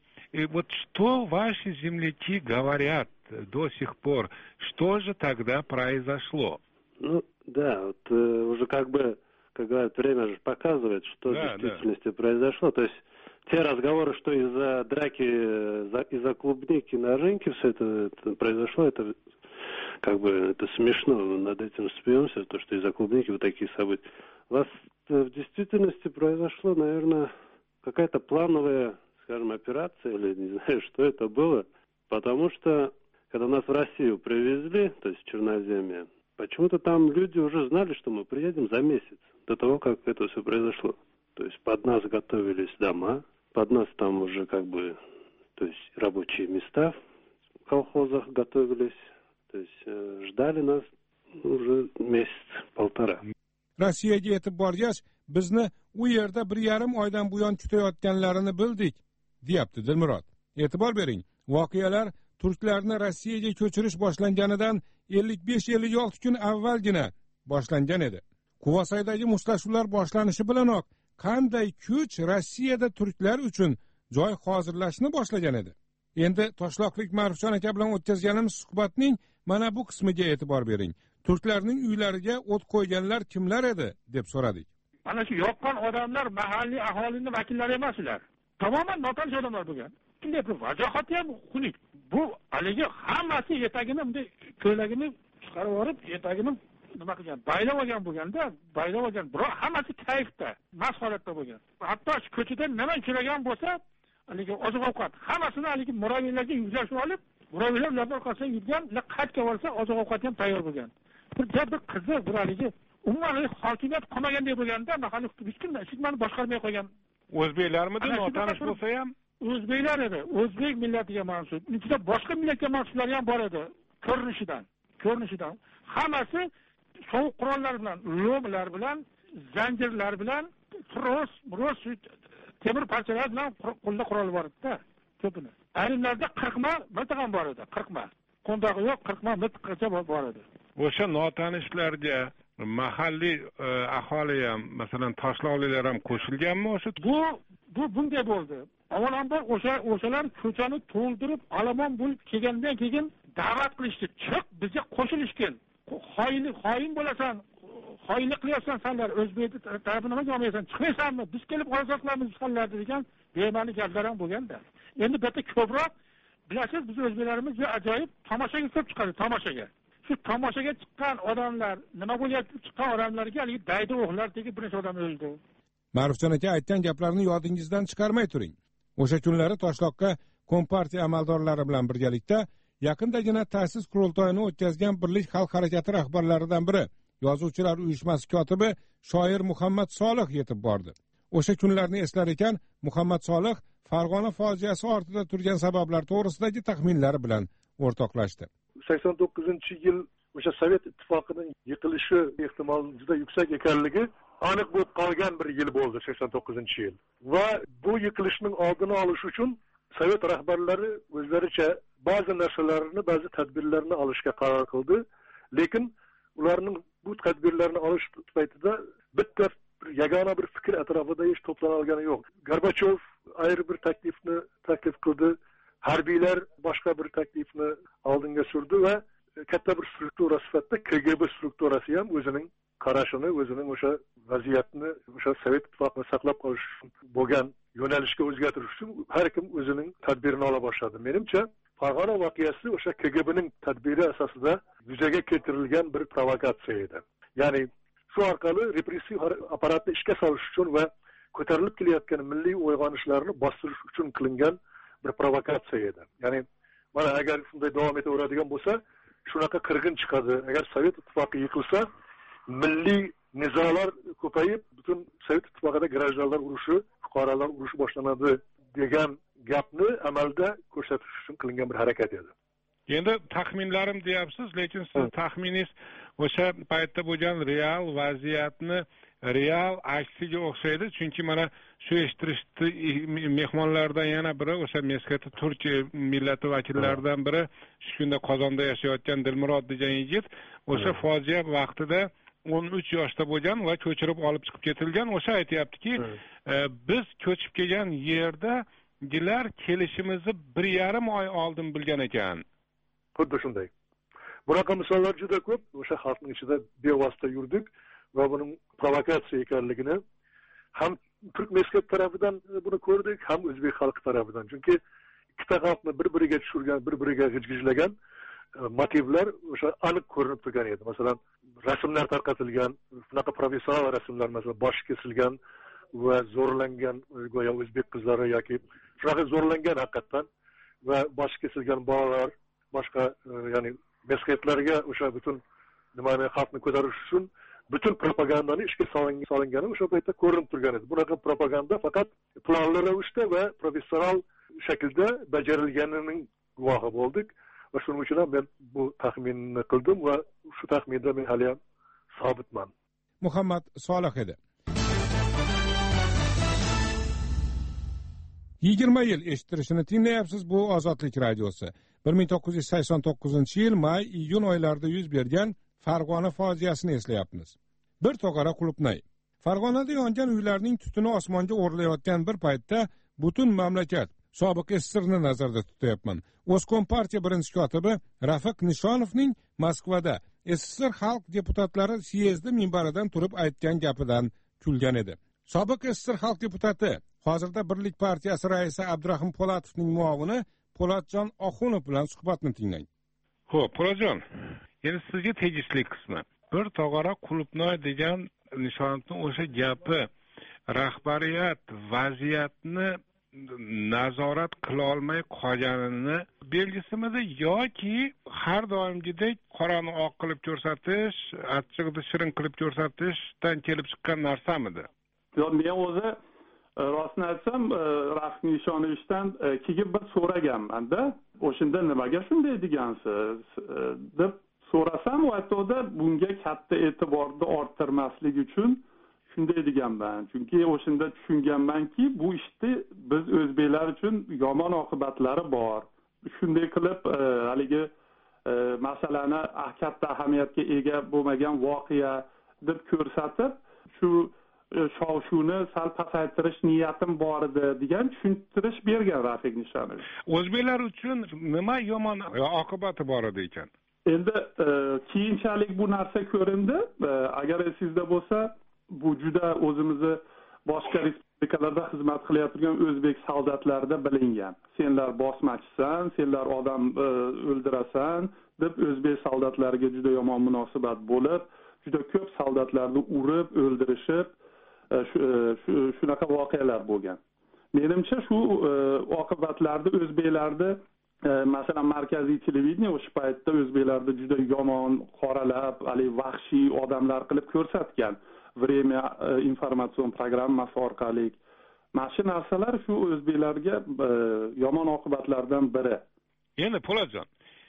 И вот что ваши земляки говорят до сих пор? Что же тогда произошло? Ну, да, вот э, уже как бы, как говорят, время же показывает, что да, в действительности да. произошло. То есть те разговоры, что из-за драки, из-за клубники на рынке все это, это произошло, это как бы это смешно. Мы над этим смеемся, то, что из-за клубники вот такие события. У вас в действительности произошло, наверное, какая-то плановая, скажем, операция, или не знаю, что это было, потому что, когда нас в Россию привезли, то есть в Черноземье, почему-то там люди уже знали, что мы приедем за месяц до того, как это все произошло. То есть под нас готовились дома, под нас там уже как бы, то есть рабочие места в колхозах готовились, то есть э, ждали нас уже месяц-полтора. Rossiyaga yetib borgach, bizni u yerda bir yarim oydan buyon kutayotganlarini bildik, deyapti Dilmurod. E'tibor bering, voqealar turklarni Rossiyaga ko'chirish boshlanganidan ellik besh ellik olti kun avvalgina boshlangan edi. Quvasoydagi mushtlashuvlar boshlanishi bilanoq qanday kuch Rossiyada turklar uchun joy hozirlashni boshlagan edi. Endi Toshloqlik Ma'rufjon aka bilan o'tkazganimiz suhbatning mana bu qismiga e'tibor bering. Turklarning uylariga o't qo'yganlar kimlar edi deb so'radik. Ana shu yoqqan odamlar mahalliy aholining vakillari emas ular. Tamoman notanish odamlar bo'lgan. Bunday bir vajohati ham xunuk. Bu haligi hammasi etagini bunday ko'ylagini chiqarib olib, etagini nima qilgan, baylab olgan bo'lganda, baylab olgan, biroq hammasi kayfda, mast holatda bo'lgan. Hatto ko'chadan nima uchragan bo'lsa, haligi oziq-ovqat hammasini haligi muraviylarga yuklashib olib, muraviylar ularning orqasidan yurgan, qaytga borsa oziq-ovqat ham tayyor bo'lgan. bir bir qiziq bir haligi umuman hokimiyat qolmagandek bo'lganda mahalliy hech kim hech nimani boshqarmay qo'ygan o'zbeklarmidi notanish bo'lsa ham o'zbeklar edi, o'zbek millatiga mansub, ichida boshqa millatga mansublar ham bor edi ko'rinishidan ko'rinishidan hammasi sovuq qurollar bilan, lomlar bilan, zanjirlar bilan, tros tros temir parchalar bilan qo'lda qurol bor edi-da, ko'pini. Ayrimlarda qirq ma mita ham bor edi, qirq ma. Qo'ndog'i yo'q, qirq ma mitgacha bor edi. O'sha notanishlarga mahalliy aholi ham, masalan, toshloqlilar ham qo'shilganmi o'sha? Bu bu bunday bo'ldi. Avvalambor o'sha o'shalar ko'chani to'ldirib, olomon bo'lib kelgandan keyin da'vat qilishdi. Chiq, bizga qo'shilishgin. Xoinlik, xoin bo'lasan, xoinlik qilyapsan senlar, o'zbek tarafini nima olmaysan, chiqmaysanmi? Biz kelib qo'ysak qilamiz degan bema'ni gaplar ham bo'lganda. Endi bu yerda ko'proq bilasiz, biz o'zbeklarimiz ajoyib tomoshaga chiqib chiqadi, tomoshaga. Shu tomoshaga chiqqan odamlar, nima bo'lyapti chiqqan odamlarga hali daydi o'g'lar tegib bir necha odam o'ldi. Ma'rufjon aka aytgan gaplarni yodingizdan chiqarmay turing. O'sha kunlari Toshloqqa kompartiya amaldorlari bilan birgalikda yaqindagina ta'sis qurultoyini o'tkazgan Birlik xalq harakati rahbarlaridan biri, Yozuvchilar uyushmasi kotibi shoir Muhammad Solih yetib bordi. O'sha kunlarni eslar ekan, Muhammad Solih Farg'ona fojiasi ortida turgan sabablar to'g'risidagi taxminlari bilan o'rtoqlashdi. sakson to'qqizinchi yil o'sha Sovet ittifoqining yiqilishi ehtimoli juda yuksak ekanligi aniq bo'lib qolgan bir yil bo'ldi sakson to'qqizinchi yil. Va bu yiqilishning oldini olish uchun Sovet rahbarlari o'zlaricha ba'zi narsalarni, ba'zi tadbirlarni olishga qaror qildi. Lekin ularning bu tadbirlarni olish paytida bitta yagona bir fikr atrofida hech to'plana olgani yo'q. Gorbachov ayri bir taklifni taklif qildi. Harbiylar boshqa bir taklifni oldinga surdi va katta bir struktura sifatida K G B strukturasi ham o'zining qarashini, o'zining o'sha vaziyatni, o'sha Sovet ittifoqini saqlab qolish bo'lgan yo'nalishga o'zgartirish uchun har kim o'zining tadbirini ola boshladi. Menimcha, Farg'ona voqeasi o'sha K G B'ning tadbiri asosida yuzaga keltirilgan bir provokatsiya edi. Ya'ni shu orqali repressiv apparatni ishga solish uchun va ko'tarilib kelayotgan milliy uyg'onishlarni bostirish uchun qilingan bir provokatsiya edi. Ya'ni mana agar shunday davom etaveradigan bo'lsa, shunaqa qirg'in chiqadi. Agar Sovet ittifoqi yiqilsa, milliy nizolar ko'payib, butun Sovet ittifoqida grajdanlar urushi, fuqarolar urushi boshlanadi degan gapni amalda ko'rsatish uchun qilingan bir harakat edi. Endi taxminlarim deyapsiz, lekin siz taxminingiz o'sha paytda bo'lgan real vaziyatni real aksiga o'xshaydi, chunki mana shu eshittirishdi mehmonlardan yana biri o'sha Meskati Turkiya millati vakillaridan biri shu kunda Qozonda yashayotgan Dilmurod degan yigit o'sha fojia vaqtida o'n uch yoshda bo'lgan va ko'chirib olib chiqib ketilgan. O'sha aytayaptiki, biz ko'chib kelgan yerdagilar kelishimizni bir yarim oy oldin bilgan ekan. Xuddi shunday. Bunaqa misollar juda ko'p. O'sha xalqning ichida bevosita yurdik va buning provokatsiya ekanligini ham Turk Meskat tarafidan buni ko'rdik, ham o'zbek xalqi tarafidan. Chunki ikkita xalqni bir-biriga tushirgan, bir-biriga g'ijg'ijlagan motivlar o'sha aniq ko'rinib turgan edi. Masalan, rasmlar tarqatilgan, shunaqa professional rasmlar, masalan, boshi kesilgan va zo'rlangan go'yo o'zbek qizlari yoki shunaqa zo'rlangan haqiqatan va boshi kesilgan bolalar, boshqa ya'ni meskatlarga o'sha butun nimani xalqni ko'tarish uchun bütün propagandani ishga solingani o'sha paytda ko'rinib turgan edi. Bunaqa propaganda faqat planli ravishda va professional shaklda bajarilganining guvohi bo'ldik va shuning uchun ham men bu taxminni qildim va shu taxminda men hali ham sobitman. Muhammad Solih edi. yigirma yil eshittirishini tinglayapsiz. Bu Ozodlik radiosi. bir ming to'qqiz yuz sakson to'qqizinchi yil may iyun oylarida yuz bergan Farg'ona fojiasini eslayapmiz. Bir tog'ora qulupnay. Farg'onada yongan uylarning tutuni osmonga o'rlayotgan bir paytda butun mamlakat sobiq S S R ni nazarda tutyapman. O'zkom partiya birinchi kotibi Rafiq Nishonovning Moskvada S S R xalq deputatlari syezdi minbaridan turib aytgan gapidan kulgan edi. Sobiq S S R xalq deputati, hozirda Birlik partiyasi raisi Abdurahim Polatovning muovini Po'latjon Oxunov bilan suhbatni tinglang. Xo'p, Po'latjon, endi sizga tegishli qismi. Bir tog'ora qulupnoy degan Nishonovning o'sha gapi rahbariyat vaziyatni nazorat qilolmay qolganini belgisimidi yoki har doimgidek qorani oq qilib ko'rsatish, achchig'ini shirin qilib ko'rsatishdan kelib chiqqan narsamidi? Yo'q, men o'zi rostini aytsam, Rafiq Nishonovichdan keyin bir so'raganman-da, o'shanda nimaga shunday degansiz deb so'rasam, u aytdi, bunga katta e'tiborni orttirmaslik uchun shunday deganman. Chunki o'shanda tushunganmanki, bu ishni biz o'zbeklar uchun yomon oqibatlari bor. Shunday qilib, haligi masalani katta ahamiyatga ega bo'lmagan voqea deb ko'rsatib, shu shov-shuvni sal pasaytirish niyatim bor edi degan tushuntirish bergan Rafiq Nishonovich. O'zbeklar uchun nima yomon oqibati bor edi ekan? Endi keyinchalik bu narsa ko'rindi. Agar esingizda bo'lsa, bu juda o'zimizni boshqa respublikalarda xizmat qilayotgan o'zbek soldatlarida bilingan. Senlar bosmachisan, senlar odam o'ldirasan deb o'zbek soldatlariga juda yomon munosabat bo'lib, juda ko'p soldatlarni urib, o'ldirishib, shunaqa voqealar bo'lgan. Menimcha shu oqibatlarni o'zbeklarda masalan markaziy televideniya o'sha paytda o'zbeklarni juda yomon qoralab, hali vahshiy odamlar qilib ko'rsatgan. Время informatsion programmasi orqali mana shu narsalar shu o'zbeklarga yomon oqibatlardan biri. Endi Po'latjon,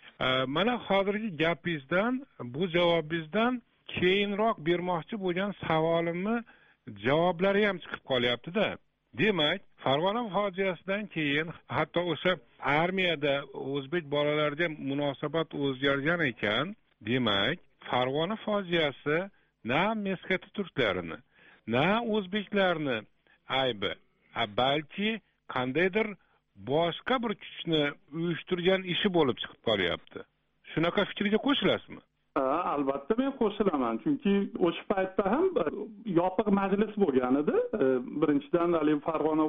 mana hozirgi gapingizdan, bu javobingizdan keyinroq bermoqchi bo'lgan savolimni javoblari ham chiqib qolyapti-da. Demak, Farg'ona fojiasidan keyin hatto o'sha armiyada o'zbek bolalarga munosabat o'zgargan ekan. Demak, Farg'ona fojiasi na meskati turklarini, na o'zbeklarni aybi, balki qandaydir boshqa bir kuchni uyushtirgan ishi bo'lib chiqib qolyapti. Shunaqa fikrga qo'shilasizmi? Ha, albatta men qo'shilaman. Chunki o'sha paytda ham yopiq majlis bo'lgan edi. Birinchidan hali Farg'ona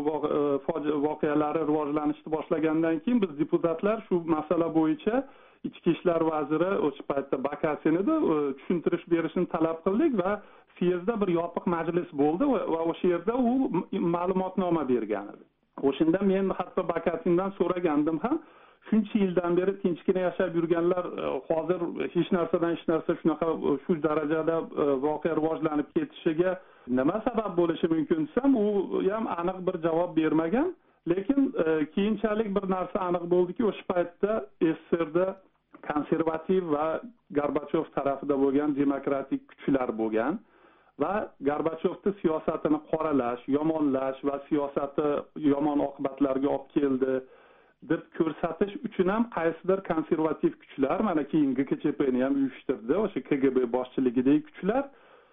voqealari rivojlanishni boshlagandan keyin biz deputatlar shu masala bo'yicha Ichki ishlar vaziri o'sha paytda Bakasin edi, tushuntirish berishini talab qildik va Fiyezda bir yopiq majlis bo'ldi va o'sha yerda u ma'lumotnoma bergan edi. O'shanda men hatto Bakasindan so'ragandim ham, shuncha yildan beri tinchgina yashab yurganlar hozir hech narsadan hech narsa shunaqa shu darajada voqea rivojlanib ketishiga nima sabab bo'lishi mumkin desam, u ham aniq bir javob bermagan. Lekin keyinchalik bir narsa aniq bo'ldiki, o'sha paytda S S R da konservativ va Gorbachov tarafida bo'lgan demokratik kuchlar bo'lgan va Gorbachovning siyosatini qoralash, yomonlash va siyosati yomon oqibatlarga olib keldi deb ko'rsatish uchun ham qaysidir konservativ kuchlar, mana keyin G K C P'ni ham uyushtirdi, o'sha K G B boshchiligidagi kuchlar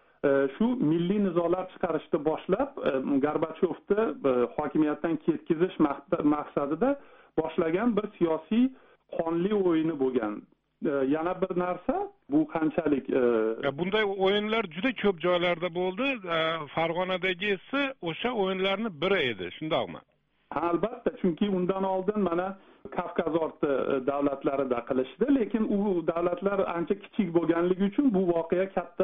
shu milliy nizolar chiqarishni boshlab, Gorbachovni hokimiyatdan ketkizish maqsadida boshlagan bir siyosiy qonli o'yini bo'lgan. Yana bir narsa, bu qanchalik bunday o'yinlar juda ko'p joylarda bo'ldi. Farg'onadagi esa o'sha o'yinlarning biri edi, shundaqmi? Albatta, chunki undan oldin mana Kavkaz orti davlatlarida qilishdi, lekin u davlatlar ancha kichik bo'lganligi uchun bu voqea katta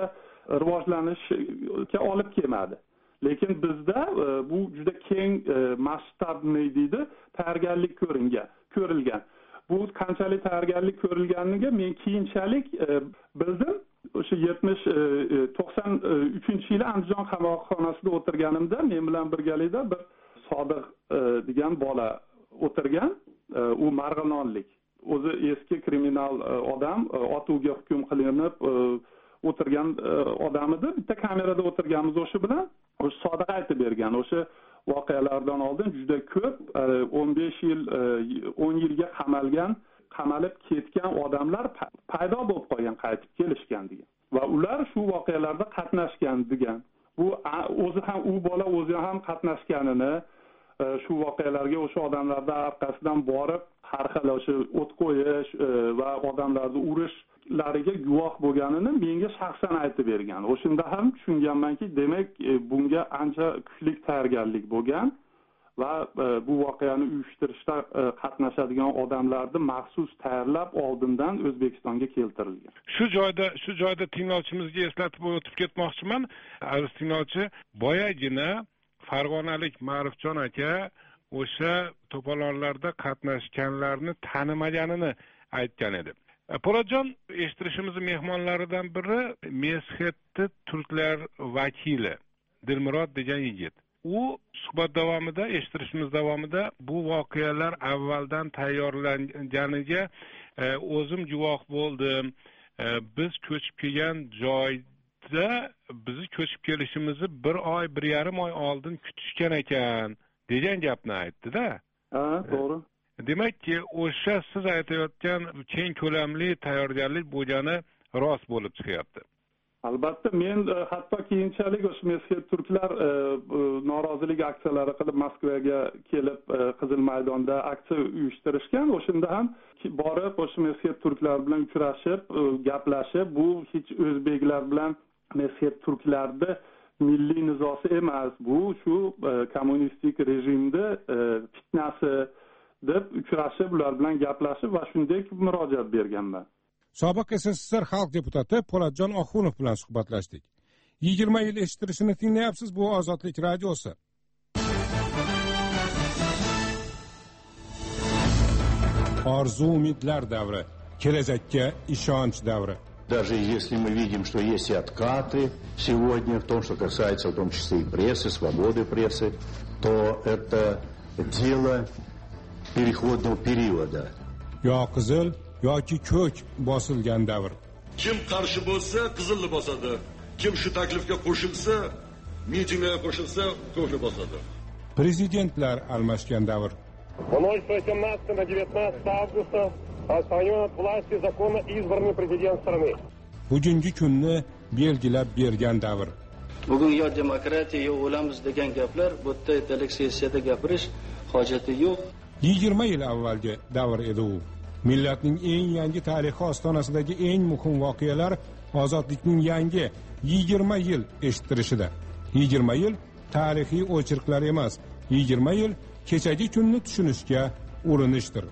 rivojlanishga olib kelmadi. Lekin bizda bu juda keng masshtabli deydi, tayyorgarlik ko'ringan, ko'rilgan. Bu qanchalik tayyorgarlik ko'rilganiga men keyinchalik bildim. O'sha yetmish to'qson uchinchi yili Andijon qamoqxonasida o'tirganimda men bilan birgalikda bir Sodiq degan bola o'tirgan. U marg'ilonlik. O'zi eski kriminal odam, otuvga hukm qilinib o'tirgan odam edi. Bitta kamerada o'tirganmiz o'sha bilan. O'sha Sodiq aytib bergan. O'sha voqealardan oldin juda ko'p o'n besh yil, o'n yilga qamalgan, qamalib ketgan odamlar paydo bo'lib qolgan, qaytib kelishgan degan. Va ular shu voqealarda qatnashgan degan. Bu o'zi ham u bola o'zi ham qatnashganini, shu voqealarga o'sha odamlarning orqasidan borib, har xil o'sha o't qo'yish va odamlarni urishlariga guvoh bo'lganini menga shaxsan aytib bergan. O'shunda ham tushunganmanki, demak bunga ancha kuchli tayyorgarlik bo'lgan va bu voqeani uyushtirishda qatnashadigan odamlarni maxsus tayyorlab oldindan O'zbekistonga keltirilgan. Shu joyda shu joyda tinglovchimizga eslatib o'tib ketmoqchiman. Aziz tinglovchi, boyagina Farg'onalik Ma'rifjon aka o'sha to'polonlarda qatnashganlarni tanimaganini aytgan edi. Po'latjon eshittirishimiz mehmonlaridan biri Mesxetni turklar vakili Dilmurod degan yigit. U suhbat davomida, eshittirishimiz davomida bu voqealar avvaldan tayyorlanganiga o'zim guvoh bo'ldim. Biz ko'chib kelgan joyda bizni ko'chib kelishimizni bir oy, bir yarim oy oldin kutishgan ekan degan gapni aytdi-da. Ha, to'g'ri. Demakki, o'sha siz aytayotgan keng ko'lamli tayyorgarlik bo'lgani rost bo'lib chiqyapti. Albatta, men hatto keyinchalik o'sha Mesxet turklar norozilik aksiyalari qilib Moskvaga kelib Qizil maydonda aksiya uyushtirishgan. O'shanda ham borib o'sha Mesxet turklar bilan uchrashib, gaplashib, bu hech o'zbeklar bilan Mesxet turklarda milliy nizosi emas, bu shu kommunistik rejimda fitnasi deb uchrashib, ular bilan gaplashib va shunday murojaat berganman. Sobiq S S S R xalq deputati Po'latjon Oxunov bilan suhbatlashdik. yigirma yil eshittirishini tinglayapsiz, bu Ozodlik radiosi. Orzu umidlar davri, kelajakka ishonch davri. Даже если мы видим, что есть и откаты сегодня, в том, что касается в том числе и прессы, свободы прессы, то это дело переходного периода. Yo qizil yoki ko'k bosilgan davr. Kim qarshi bo'lsa, qizilni bosadi. Kim shu taklifga qo'shilsa, mitinglarga qo'shilsa, ko'kni bosadi. Prezidentlar almashgan davr. В ночь с восемнадцатого на девятнадцатое августа отстранен от власти законно избранный президент страны. Bugungi kunni belgilab bergan davr. Bugun yo demokratiya yo o'lamiz degan gaplar bu yerda ertalik sessiyada gapirish hojati yo'q. yigirma yil avvalgi davr edi u. Millatning eng yangi tarixi ostonasidagi eng muhim voqealar ozodlikning yangi yigirma yil eshittirishida. yigirma yil tarixiy o'chirqlar emas, yigirma yil kechagi kunni tushunishga urinishdir.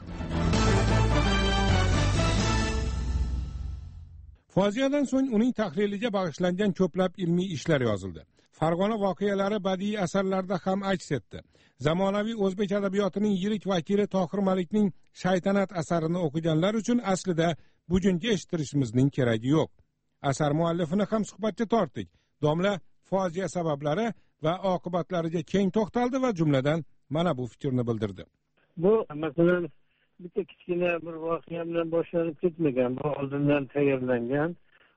Fojiadan so'ng uning tahliliga bag'ishlangan ko'plab ilmiy ishlar yozildi. Farg'ona voqealari badiiy asarlarda ham aks etdi. Zamonaviy o'zbek adabiyotining yirik vakili Tohir Malikning Shaytanat asarini o'qiganlar uchun aslida bugungi eshittirishimizning keragi yo'q. Asar muallifini ham suhbatga tortdik. Domla fojia sabablari va oqibatlariga keng to'xtaldi va jumladan mana bu fikrni bildirdi. Bu masalan bitta kichkina bir voqea bilan boshlanib ketmagan, bu oldindan tayyorlangan.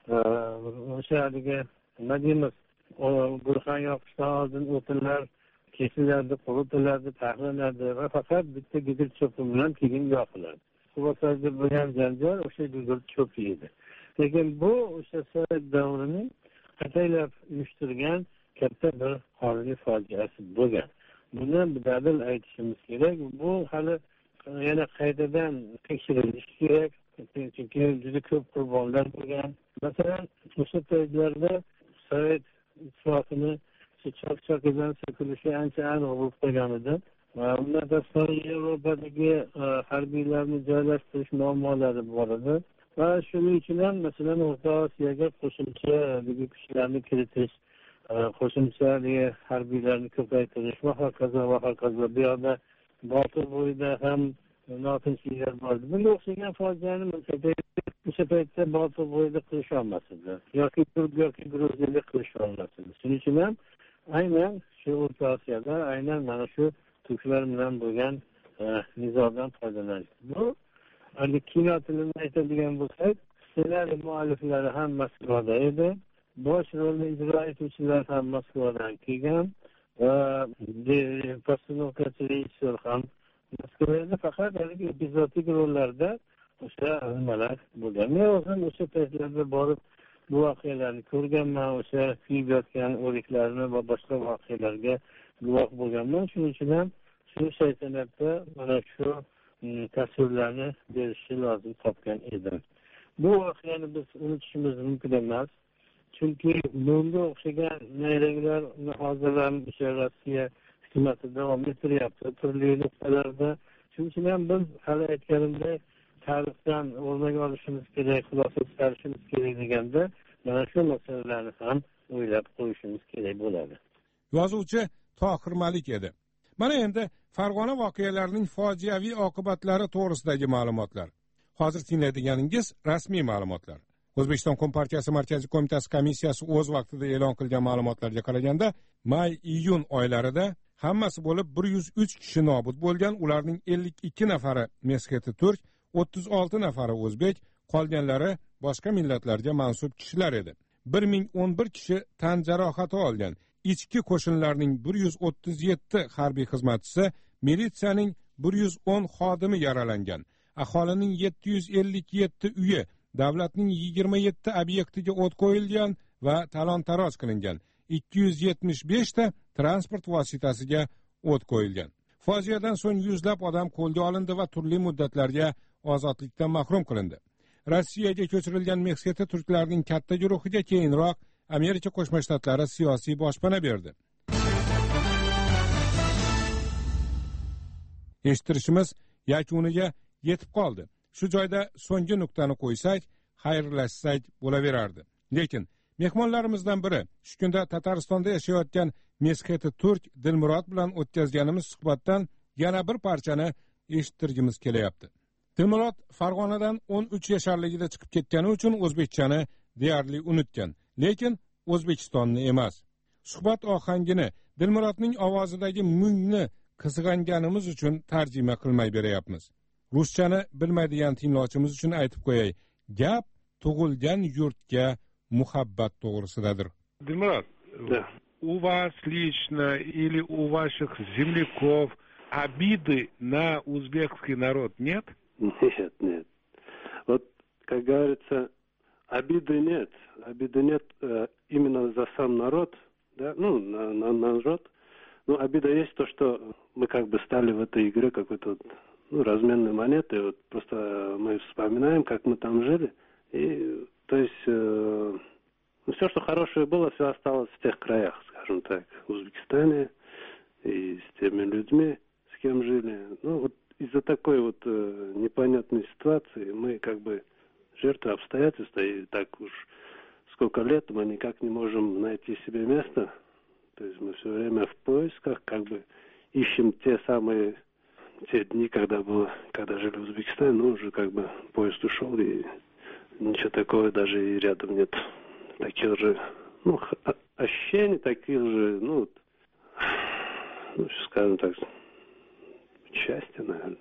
O'sha haligi nima deymiz, gulxan yoqishdan oldin o'tinlar kesilardi, quritiladi, taxlanadi va faqat bitta gugurt cho'pi bilan keyin yoqiladi. Quvvatlarda bo'lgan janjal o'sha gugurt cho'pi edi. Lekin bu o'sha sovet davrining qataylab uyushtirgan katta bir qonuniy fojiasi bo'lgan. Buni dadil aytishimiz kerak. Bu hali yana qaytadan tekshirilishi kerak. Chunki juda ko'p qurbonlar bo'lgan. Masalan, o'sha paytlarda Sovet ittifoqini chaq-chaqidan so'kilishi ancha aniq bo'lib qolgan edi. Undan tashqari Yevropadagi harbiylarni joylashtirish muammolari bor edi. Va shuning uchun ham masalan O'rta Osiyoga qo'shimcha kuchlarni kiritish, qo'shimcha harbiylarni ko'paytirish va hokazo va hokazo. Bu yerda Botir bo'yida ham notinchliklar bor edi. Bunga o'xshagan fojiani o'sha paytda Botir bo'yida qilish olmas edi. Yoki Turk yoki Gruziyada qilish olmas edi. Shuning uchun ham aynan shu O'rta Osiyoda aynan mana shu turklar bilan bo'lgan nizodan foydalanish. Bu hali kino tilini aytadigan bo'lsak, ssenariy mualliflari ham Moskvada edi. Bosh rolni ijro etuvchilar ham Moskvadan kelgan va postanovkachi rejissyor ham Moskvada, faqat haligi epizodik rollarda o'sha nimalar bo'lgan. Men o'zim o'sha paytlarda borib bu voqealarni ko'rganman, o'sha kuyib yotgan o'liklarni va boshqa voqealarga guvoh bo'lganman. Shuning uchun ham shu shaytanatda mana shu tasvirlarni berishi lozim topgan edim. Bu voqeani biz unutishimiz mumkin emas. Chunki bunga o'xshagan nayranglar hozir ham o'sha Rossiya hukumati davom ettiryapti turli nuqtalarda. Shuning uchun ham biz hali aytganimdek tarixdan o'rnak olishimiz kerak, xulosa chiqarishimiz kerak deganda mana shu masalalarni ham o'ylab qo'yishimiz kerak bo'ladi. Yozuvchi Tohir Malik edi. Mana endi Farg'ona voqealarining fojiaviy oqibatlari to'g'risidagi ma'lumotlar. Hozir tinglayotganingiz rasmiy ma'lumotlar. O'zbekiston Kompartiyasi Markaziy qo'mitasi komissiyasi o'z vaqtida e'lon qilgan ma'lumotlarga qaraganda, may-iyun oylarida hammasi bo'lib bir yuz uch kishi nobud bo'lgan, ularning ellik ikki nafari mesxeti turk, o'ttiz olti nafari o'zbek, qolganlari boshqa millatlarga mansub kishilar edi. bir ming o'n bir kishi tan jarohati olgan. Ichki qo'shinlarning bir yuz o'ttiz yetti harbiy xizmatchisi, militsiyaning bir yuz o'n xodimi yaralangan. Aholining yetti yuz ellik yetti uyi, davlatning yigirma yetti obyektiga o't qo'yilgan va talon-taroj qilingan. ikki yuz yetmish besh ta transport vositasiga o't qo'yilgan. Fojiadan so'ng yuzlab odam qo'lga olindi va turli muddatlarga ozodlikdan mahrum qilindi. Rossiyaga ko'chirilgan Meksika turklarining katta guruhiga keyinroq Amerika Qo'shma Shtatlari siyosiy boshpana berdi. Eshittirishimiz yakuniga yetib qoldi. Shu joyda so'nggi nuqtani qo'ysak, xayrlashsak bo'laverardi. Lekin mehmonlarimizdan biri shu kunda Tataristonda yashayotgan mesxeti turk Dilmurod bilan o'tkazganimiz suhbatdan yana bir parchani eshittirgimiz kelyapti. Dilmurod Farg'onadan o'n uch yasharligida chiqib ketgani uchun o'zbekchani deyarli unutgan, lekin O'zbekistonni emas. Suhbat ohangini Dilmurodning ovozidagi mungni qizg'anganimiz uchun tarjima qilmay beryapmiz. Ruschani bilmaydigan tinglovchimiz uchun aytib qo'yay. Gap tug'ilgan yurtga muhabbat to'g'risidadir. Dilmurod, у вас лично или у ваших земляков обиды на узбекский народ нет? Нет, нет. Вот, как говорится, обиды нет. Обиды нет э, именно за сам народ, да, ну, на, на народ. Но обида есть то, что мы как бы стали в этой игре какой-то вот, ну, разменной монетой. Вот просто мы вспоминаем, как мы там жили. И, то есть, э, ну, все, что хорошее было, все осталось в тех краях, скажем так, в Узбекистане и с теми людьми, с кем жили. Ну, вот из-за такой вот э, непонятной ситуации мы как бы жертвы обстоятельств, и так уж сколько лет мы никак не можем найти себе место. То есть мы все время в поисках, как бы ищем те самые те дни, когда было, когда жили в Узбекистане, ну уже как бы поезд ушел, и ничего такого даже и рядом нет. Таких же, ну, ощущений, таких же, ну, ну, скажем так, счастья, наверное.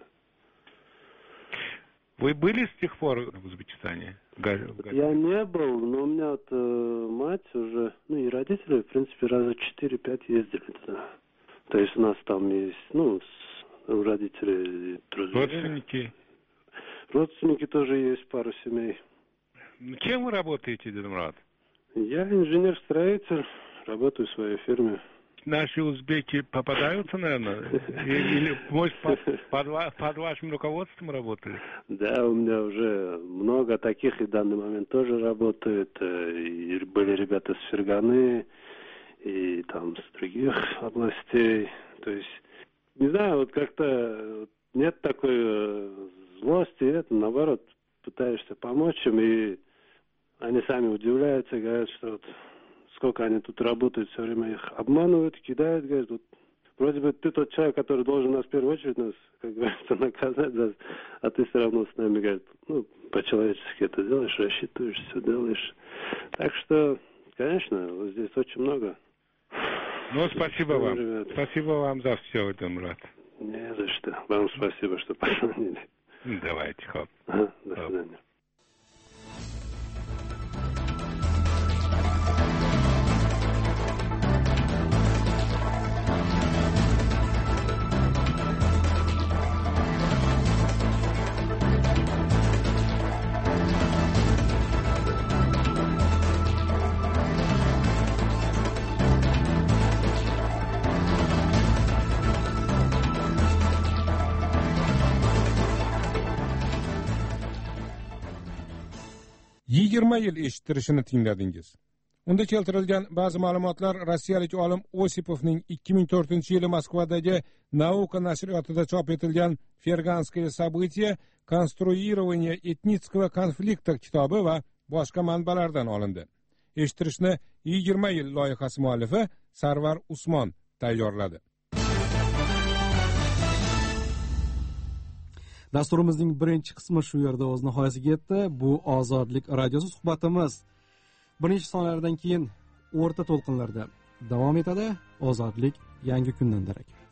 Вы были с тех пор в Узбекистане? Я не был, но у меня вот э, мать уже, ну и родители, в принципе, раза четыре-пять ездили туда. То есть у нас там есть, ну, у родителей друзья. Родственники? Родственники тоже есть, пару семей. Кем вы работаете, Dilmurod? Я инженер-строитель, работаю в своей фирме. Наши узбеки попадаются, наверное? Или, может, под, под, под вашим руководством работали? Да, у меня уже много таких, и в данный момент тоже работают. И были ребята с Ферганы, и там с других областей. То есть, не знаю, вот как-то нет такой злости, это, наоборот, пытаешься помочь им, и они сами удивляются, говорят, что вот сколько они тут работают, все время их обманывают, кидают, говорят, вот, вроде бы ты тот человек, который должен нас в первую очередь, нас, как говорится, наказать, да, а ты все равно с нами, говорит, ну, по-человечески это делаешь, рассчитываешь, все делаешь. Так что, конечно, вот здесь очень много. Ну, спасибо вам. Ребят. Спасибо вам за все, Dilmurod. Не за что. Вам спасибо, что позвонили. Давайте, хоп. Ага, до свидания. yigirma yil eshittirishini tingladingiz. Unda keltirilgan ba'zi ma'lumotlar rossiyalik olim Osipovning ikki ming to'rtinchi yili Moskvadagi Nauka nashriyotida chop etilgan Ferganskое событие konstruирование этнического конфликта kitobi va boshqa manbalardan olindi. Eshittirishni yigirma yil loyihasi muallifi Sarvar Usmon tayyorladi. Dasturimizning birinchi qismi shu yerda o'z nihoyasiga yetdi. Bu Ozodlik radiosi suhbatimiz bir necha sonlardan keyin o'rta to'lqinlarda davom etadi. Ozodlik yangi kundan darak.